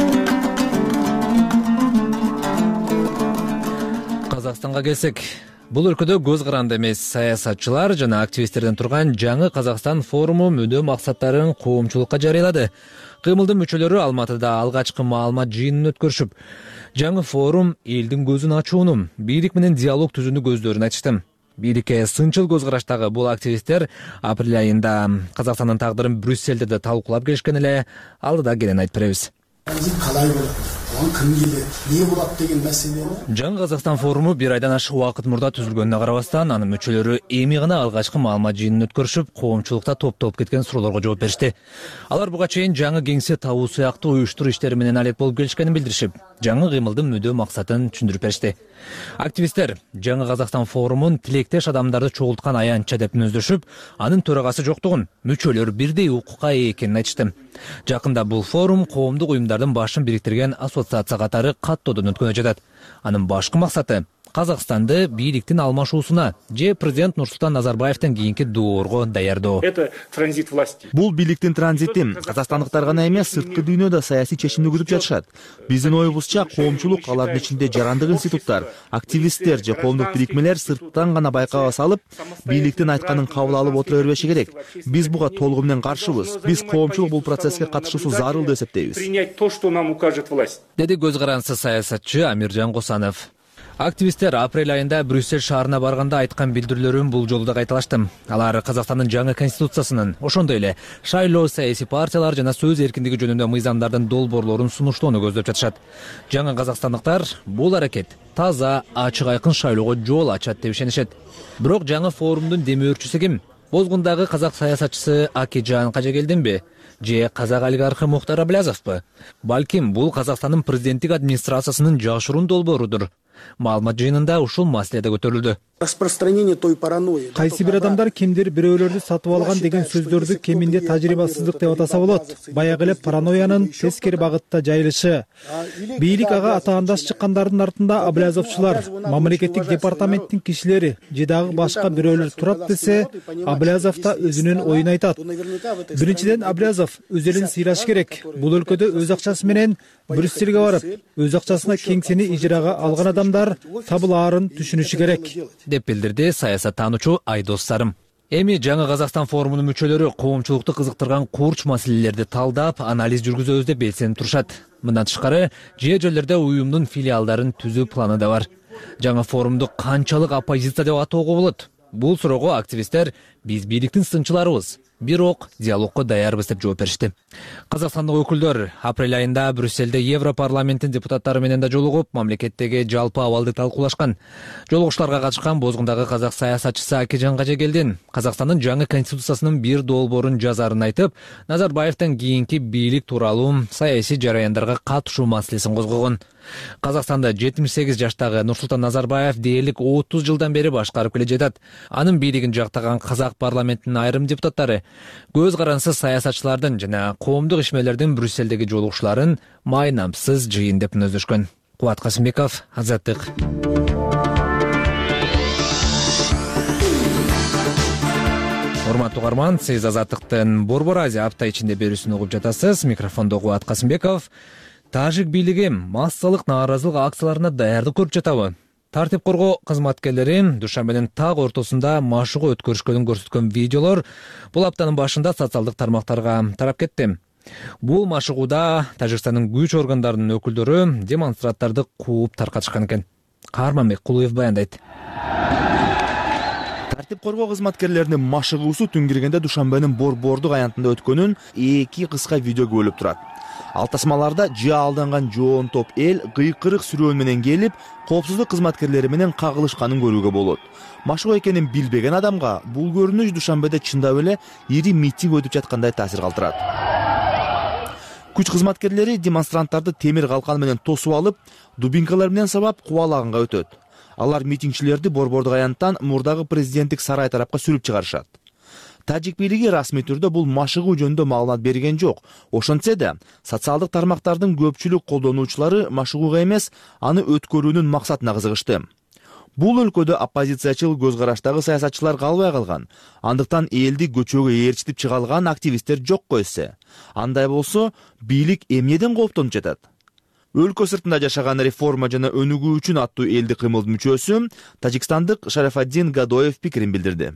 Казакстанга келсек, бул өлкөдө көз каранды эмес саясатчылар жана активисттерден турган жаңы Казакстан форуму мүнө максаттарын коомчулукка жарыялады. Кыймылдын мүчөлөрү Алматыда алгачкы маалымат жыйынын өткөрүшүп, жаңы форум элдин көзүн ачууну, бийлик менен диалог түзүүнү көздөрүн айтышты. Бийликке сынчыл көз караштагы бул активисттер апрель айында Казакстандын тагдырын Брюссельде да талкуулап келишкен эле, алдыда келен айтып беребиз. Калай болот, оң ким келет, эмне болот деген маселени. Жаңы Казакстан форуму бир айдан ашык убакыт мурда түзүлгөнүнө карабастан, анын мүчөлөрү эми гана алгачкы маалымат жыйынын өткөрүшүп, коомчулукта топтоп кеткен суроолорго жооп беришти. Алар буга чейин жаңы кеңсе табуу сыяктуу уюштуруу иштери менен алек болуп келишкенин билдиришип, жаңы кыймылдын мүдө максатын түшүндүрүп беришти. Активисттер жаңы Казакстан форумун тилектеш адамдарды чогулткан аянтча деп мүнөздөшүп, анын төрагасы жоктугун, мүчөлөр бирдей укукка ээ экенин айтышты. Жакында бул форум коомдук уюмдардын башын бириктирген ассоциация катары каттоодон өткөнү жатат. Анын башкы максаты Казакстанды бийликтин алмашуусуна же президент Нурсултан Назарбаевдин кийинки доорго даярдоо. Это транзит власти. Бул бийликтин транзити. Казакстандыктар гана эмес, сырткы дүйнөдө саясий чечимди күтүп жатышат. Биздин оюбузча, коомчулук, алардын ичинде жарандык институттар, активисттер же коомдук бирикмелер сырттан гана байкаба салып, бийликтин айтканын кабыл алып отура бербеши керек. Биз буга толугу менен каршыбыз. Биз коомчулук бул процесске катышуусу зарыл деп эсептейбиз. Принять то, что нам укажет власть. Деди көз карансыз саясатчы Амиржан Косанов. Активисттер апрель айында Брюссель шаарына барганда айткан билдирүүлөрүн бул жолу да кайталашты. Алар Казакстандын жаңы конституциясынын, ошондой эле шайлоо, саясий партиялар жана сөз эркиндиги жөнүндө мыйзамдардын долбоорлорун сунуштоону көздөп жатышат. Жаңы казакстандыктар бул аракет таза, ачык айкын шайлоого жол ачат деп ишенишет. Бирок жаңы форумдун демөөрчүсү ким? Бозгундагы казак саясатчысы Акижан Кажагелдинби? Же казак олигархы Мухтар Аблязовпу? Балким бул Казакстандын президенттик администрациясынын жашыруун долбоорудур. Маалымат жыйынында ушул маселе да көтөрүлдү. Распространение той паранойи. Кайсы бир адамдар кимдир бирөөлөрдү сатып алган деген сөздөрдү кеминде тажрыйбасыздык деп атаса болот. Баягы эле паранойянын тескери багытта жайылышы. Бийлик ага атаандаш чыккандардын артында Аблязовчулар, мамлекеттик департаменттин кишилери же дагы башка бирөөлөр турат десе, Аблязов да өзүнүн оюн айтат. Биринчиден, Аблязов өз элин сыйлаш керек. Бул өлкөдө өз акчасы менен Брюссельге барып, өз акчасына кеңсени ижарага алган адамдар табылаарын түшүнүшү керек деп билдирди саясаттануучу Айдос Сарым. Эми жаңы Казакстан форумунун мүчөлөрү коомчулукту кызыктырган курч маселелерди талдап, анализ жүргүзөбүз деп белсенип турушат. Мындан тышкары, же жерлерде уюмдун филиалдарын түзүү планы да бар. Жаңы форумду канчалык оппозиция деп атоого болот? Бул суроого активисттер биз бийликтин сынчыларыбыз, бирок диалогко даярбыз деп жооп беришти. Казакстандык өкүлдөр апрель айында Брюссельде Европарламенттин депутаттары менен да жолугуп, мамлекеттеги жалпы абалды талкуулашкан. Жолугуштарга катышкан Бозгундагы казак саясатчысы Акижан Кажагелдин Казакстандын жаңы конституциясынын бир долбоорун жазарын айтып, Назарбаевдин кийинки бийлик тууралуу саясий жараяндарга катышуу маселесин козгогон. Казакстанда жетимиш сегиз жаштагы Нурсултан Назарбаев дээрлик отуз жылдан бери башкарып келе жатат. Анын бийлигин жактаган казак парламентинин айрым депутаттары көз карансыз саясатчылардын жана коомдук ишмерлердин Брюссельдеги жолугушууларын майнамсыз жыйын деп мүнөздөшкөн. Кубат Касымбеков, Азаттык. урматтуу угарман, сиз Азаттыктын Борбор Азия апта ичинде берүүсүн угуп жатасыз. Микрофондо Кубат Касымбеков. Тажик бийлиги массалык нааразылык акцияларына даярдык көрүп жатабы? Тартип коргоо кызматкерлери Душанбенин так ортосунда машыгуу өткөрүшкөнүн көрсөткөн видеолор бул аптанын башында социалдык тармактарга тарап кетти. Бул машыгууда Тажикстандын күч органдарынын өкүлдөрү демонстранттарды кууп таркатышкан экен. Карманбек Кулуев баяндайт. Тартип коргоо кызматкерлеринин машыгуусу түн киргенде Душанбенин Борбордук аянтында өткөнүн эки кыска видео бөлүп турат. Ал тасмаларда жаа алданган жоон топ эл кыйкырык сүрөөн менен келип, коопсуздук кызматкерлери менен кагылышканын көрүүгө болот. Машыгуу экенин билбеген адамга бул көрүнүш Душанбеде чындап эле ири митинг өтүп жаткандай таасир калтырат. Күч кызматкерлери демонстранттарды темир калкан менен тосуп алып, дубинкалар менен сабап кубалаганга өтөт. Алар митингчилерди Борбордук аянттан мурдагы президенттик сарай тарапка сүрүп чыгарышат. Тажик бийлиги расмий түрдө бул машыгуу жөнүндө маалымат берген жок. Ошентсе да, социалдык тармактардын көпчүлүк колдонуучулары машыгууга эмес, аны өткөрүүнүн максатына кызыгышты. Бул өлкөдө оппозициячыл көз караштагы саясатчылар калбай калган. Андыктан элди көчөгө ээрчитип чыга алган активисттер жокко эссе. Андай болсо, бийлик эмнеден кооптонуп жатат? Өлкө сыртында жашаган реформа жана өнүгүү үчүн аттуу элди кыймылдын мүчөсү Тажикстандык Шарафаддин Гадоев пикирин билдирди.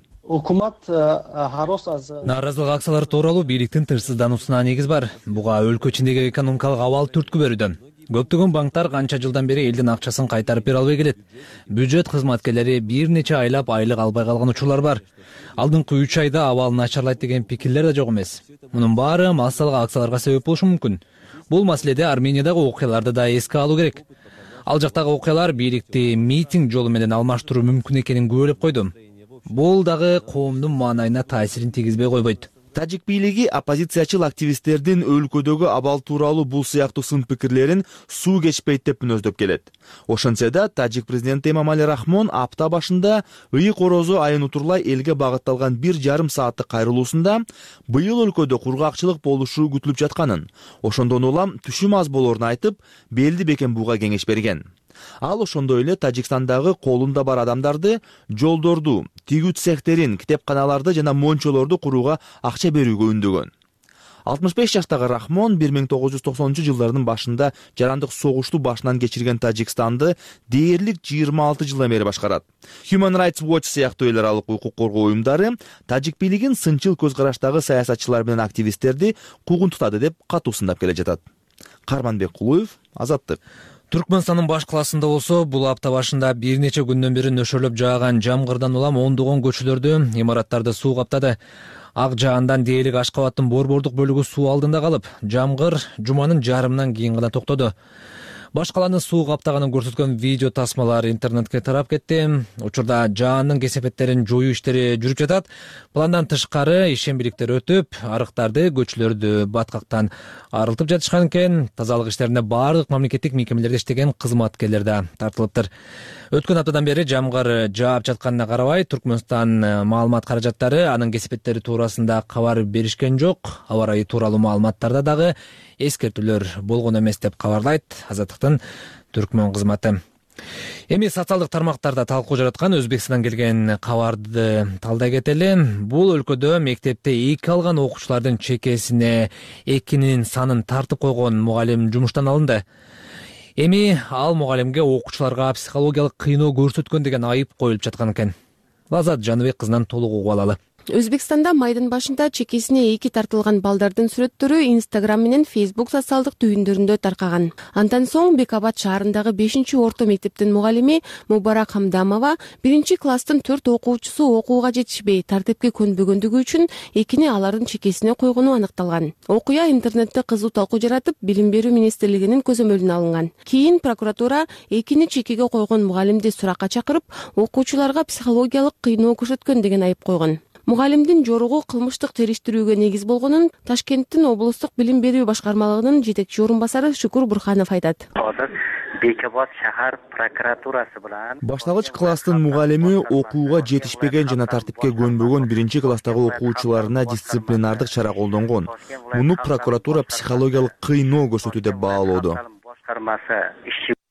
Нааразылык акциялары тууралуу бийликтин тынчсыздануусуна негиз бар. Буга өлкө ичиндеги экономикалык абал түрткү берүүдө. Көптөгөн банктар канча жылдан бери элдин акчасын кайтарып бере албай келет. Бюджет кызматкерлери бир нече айлап айлык албай калган учурлар бар. Алдыңкы үч айда абал начарлайт деген пикирлер да жок эмес. Мунун баары массалык акцияларга себеп болушу мүмкүн. Бул маселеде Армениядагы окуяларды да эске алуу керек. Ал жактагы окуялар бийликти митинг жолу менен алмаштыруу мүмкүн экенин күбөлөп койду. Бул дагы коомдун маанайына таасирин тийгизбей койбойт. Тажик бийлиги оппозициячыл активисттердин өлкөдөгү абал тууралуу бул сыяктуу сын пикирлерин суу кечпейт деп мүнөздөп келет. Ошентсе да, Тажик президенти Эмомали Рахмон апта башында ыйык орозо айын утурлай элге багытталган бир жарым сааттык кайрылуусунда быйыл өлкөдө кургакчылык болушу күтүлүп жатканын, ошондон улам түшүм аз болоорун айтып, белди бекем бууга кеңеш берген. Ал ошондой эле Тажикстандагы колунда бар адамдарды жолдорду, тигүү цехтерин, китепканаларды жана мончолорду курууга акча берүүгө үндөгөн. алтымыш беш жаштагы Рахмон бир миң тогуз жүз токсонунчу жылдардын башында жарандык согушту башынан кечирген Тажикстанды дээрлик жыйырма алты жылдан бери башкарат. Human Rights Watch сыяктуу эл аралык укук коргоо уюмдары Тажик бийлигин сынчыл көз караштагы саясатчылар менен активисттерди куугунтуктады деп катуу сындап келе жатат. Карманбек Кулуев, Азаттык. Түркмөнстандын баш калаасында болсо, бул апта башында бир нече күндөн бери нөшөрлөп жааган жамгырдан улам ондогон көчөлөрдү, имараттарды суу каптады. Ак жаандан дээрлик Ашкабаттын борбордук бөлүгү суу алдында калып, жамгыр жуманын жарымынан кийин гана токтоду. Баш каланы суу каптаганын көрсөткөн видео тасмалар интернетке тарап кетти. Учурда жаандын кесепеттерин жоюу иштери жүрүп жатат. Пландан тышкары ишембиликтер өтүп, арыктарды, көчөлөрдү баткактан арылтып жатышкан экен. Тазалык иштеринде баардык мамлекеттик мекемелерде иштеген кызматкерлер да тартылыптыр. Өткөн аптадан бери жамгыр жаап жатканына карабай, Түркмөнстан маалымат каражаттары анын кесепеттери туурасында кабар беришкен жок. Аба ырайы тууралуу маалыматтарда дагы эскертүүлөр болгон эмес деп кабарлайт Азаттыктын түркмөн кызматы. Эми социалдык тармактарда талкуу жараткан Өзбекстандан келген кабарды талдай кетели. Бул өлкөдө мектепте эки алган окуучулардын чекесине экинин санын тартып койгон мугалим жумуштан алынды. Эми ал мугалимге окуучуларга психологиялык кыйноо көрсөткөн деген айып коюлуп жаткан экен. Лазат Жаныбек кызынан толук угуп алалы. Өзбекстанда майдын башында чекесине эки тартылган балдардын сүрөттөрү Instagram менен Facebook социалдык түйүндөрүндө таркаган. Андан соң Бекабад шаарындагы бешинчи орто мектептин мугалими Мубарак Хамдамова биринчи класстын төрт окуучусу окууга жетишпей тартипке көнбөгөндүгү үчүн экини алардын чекесине койгону аныкталган. Окуя интернетте кызуу талкуу жаратып, Билим берүү министрлигинин көзөмөлүнө алынган. Кийин прокуратура экини чекеге койгон мугалимди суракка чакырып, окуучуларга психологиялык кыйноо көрсөткөн деген айып койгон. Мугалимдин жоругу кылмыштык териштирүүгө негиз болгонун Ташкенттин облустук билим берүү башкармалыгынын жетекчи орун басары Шүкүр Бурханов айтат. Бекабад шаар прокуратурасы менен баштагыч класстын мугалими окууга жетишпеген жана тартипке көнбөгөн биринчи класстагы окуучуларына дисциплинардык чара колдонгон. Муну прокуратура психологиялык кыйноо көрсөтүү деп баалоодо.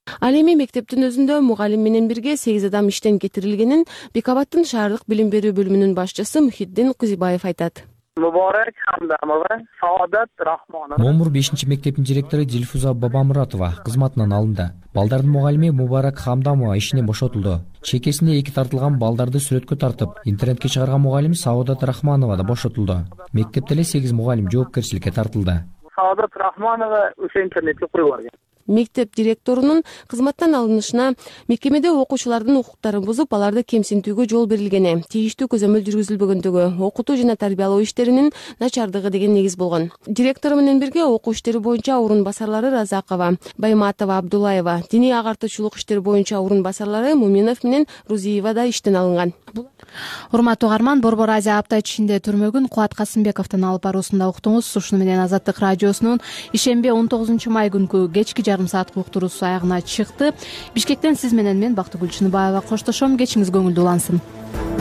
Ал эми мектептин өзүндө мугалим менен бирге сегиз адам иштен кетирилгенин Бек Абадтын шаардык билим берүү бөлүмүнүн башчысы Мухиддин Кызыбаев айтат. Мубарак Хамдамова, Саадат Рахмонова. Номур бешинчи мектептин директору Дилфуза Бабамуратова кызматынан алынды. Балдардын мугалими Мубарак Хамдамова ишинен бошотулду. Чекесине эки тартылган балдарды сүрөткө тартып, интернетке чыгарган мугалим Саадат Рахманова да бошотулду. Мектепте эле сегиз мугалим жоопкерчиликке тартылды. Саадат Рахманова ошо интернетке коюп барган. Мектеп директорунун кызматтан алынышына мекемеде окуучулардын укуктарын бузуп, аларды кемсинтүүгө жол берилгени, тийиштүү көзөмөл жүргүзүлбөгөндүгү, окутуу жана тарбиялоо иштеринин начардыгы деген негиз болгон. Директору менен бирге окуу иштери боюнча орун басарлары Разакова, Байматова, Абдулаева, диний агартуучулук иштери боюнча орун басарлары Муминов менен Рузиева да иштен алынган. Урматтуу угарман, Борбор Азия апта ичинде түрмөгүн Кубат Касымбековдун алып баруусунда уктуңуз. Ушуну менен Азаттык радиосунун ишемби он тогузунчу май күнкү кечки жарым сааттык уктуруусу аягына чыкты. Бишкектен сиз менен мен Бактыгүл Чыныбаева коштошом. Кечиңиз көңүлдүү улансын.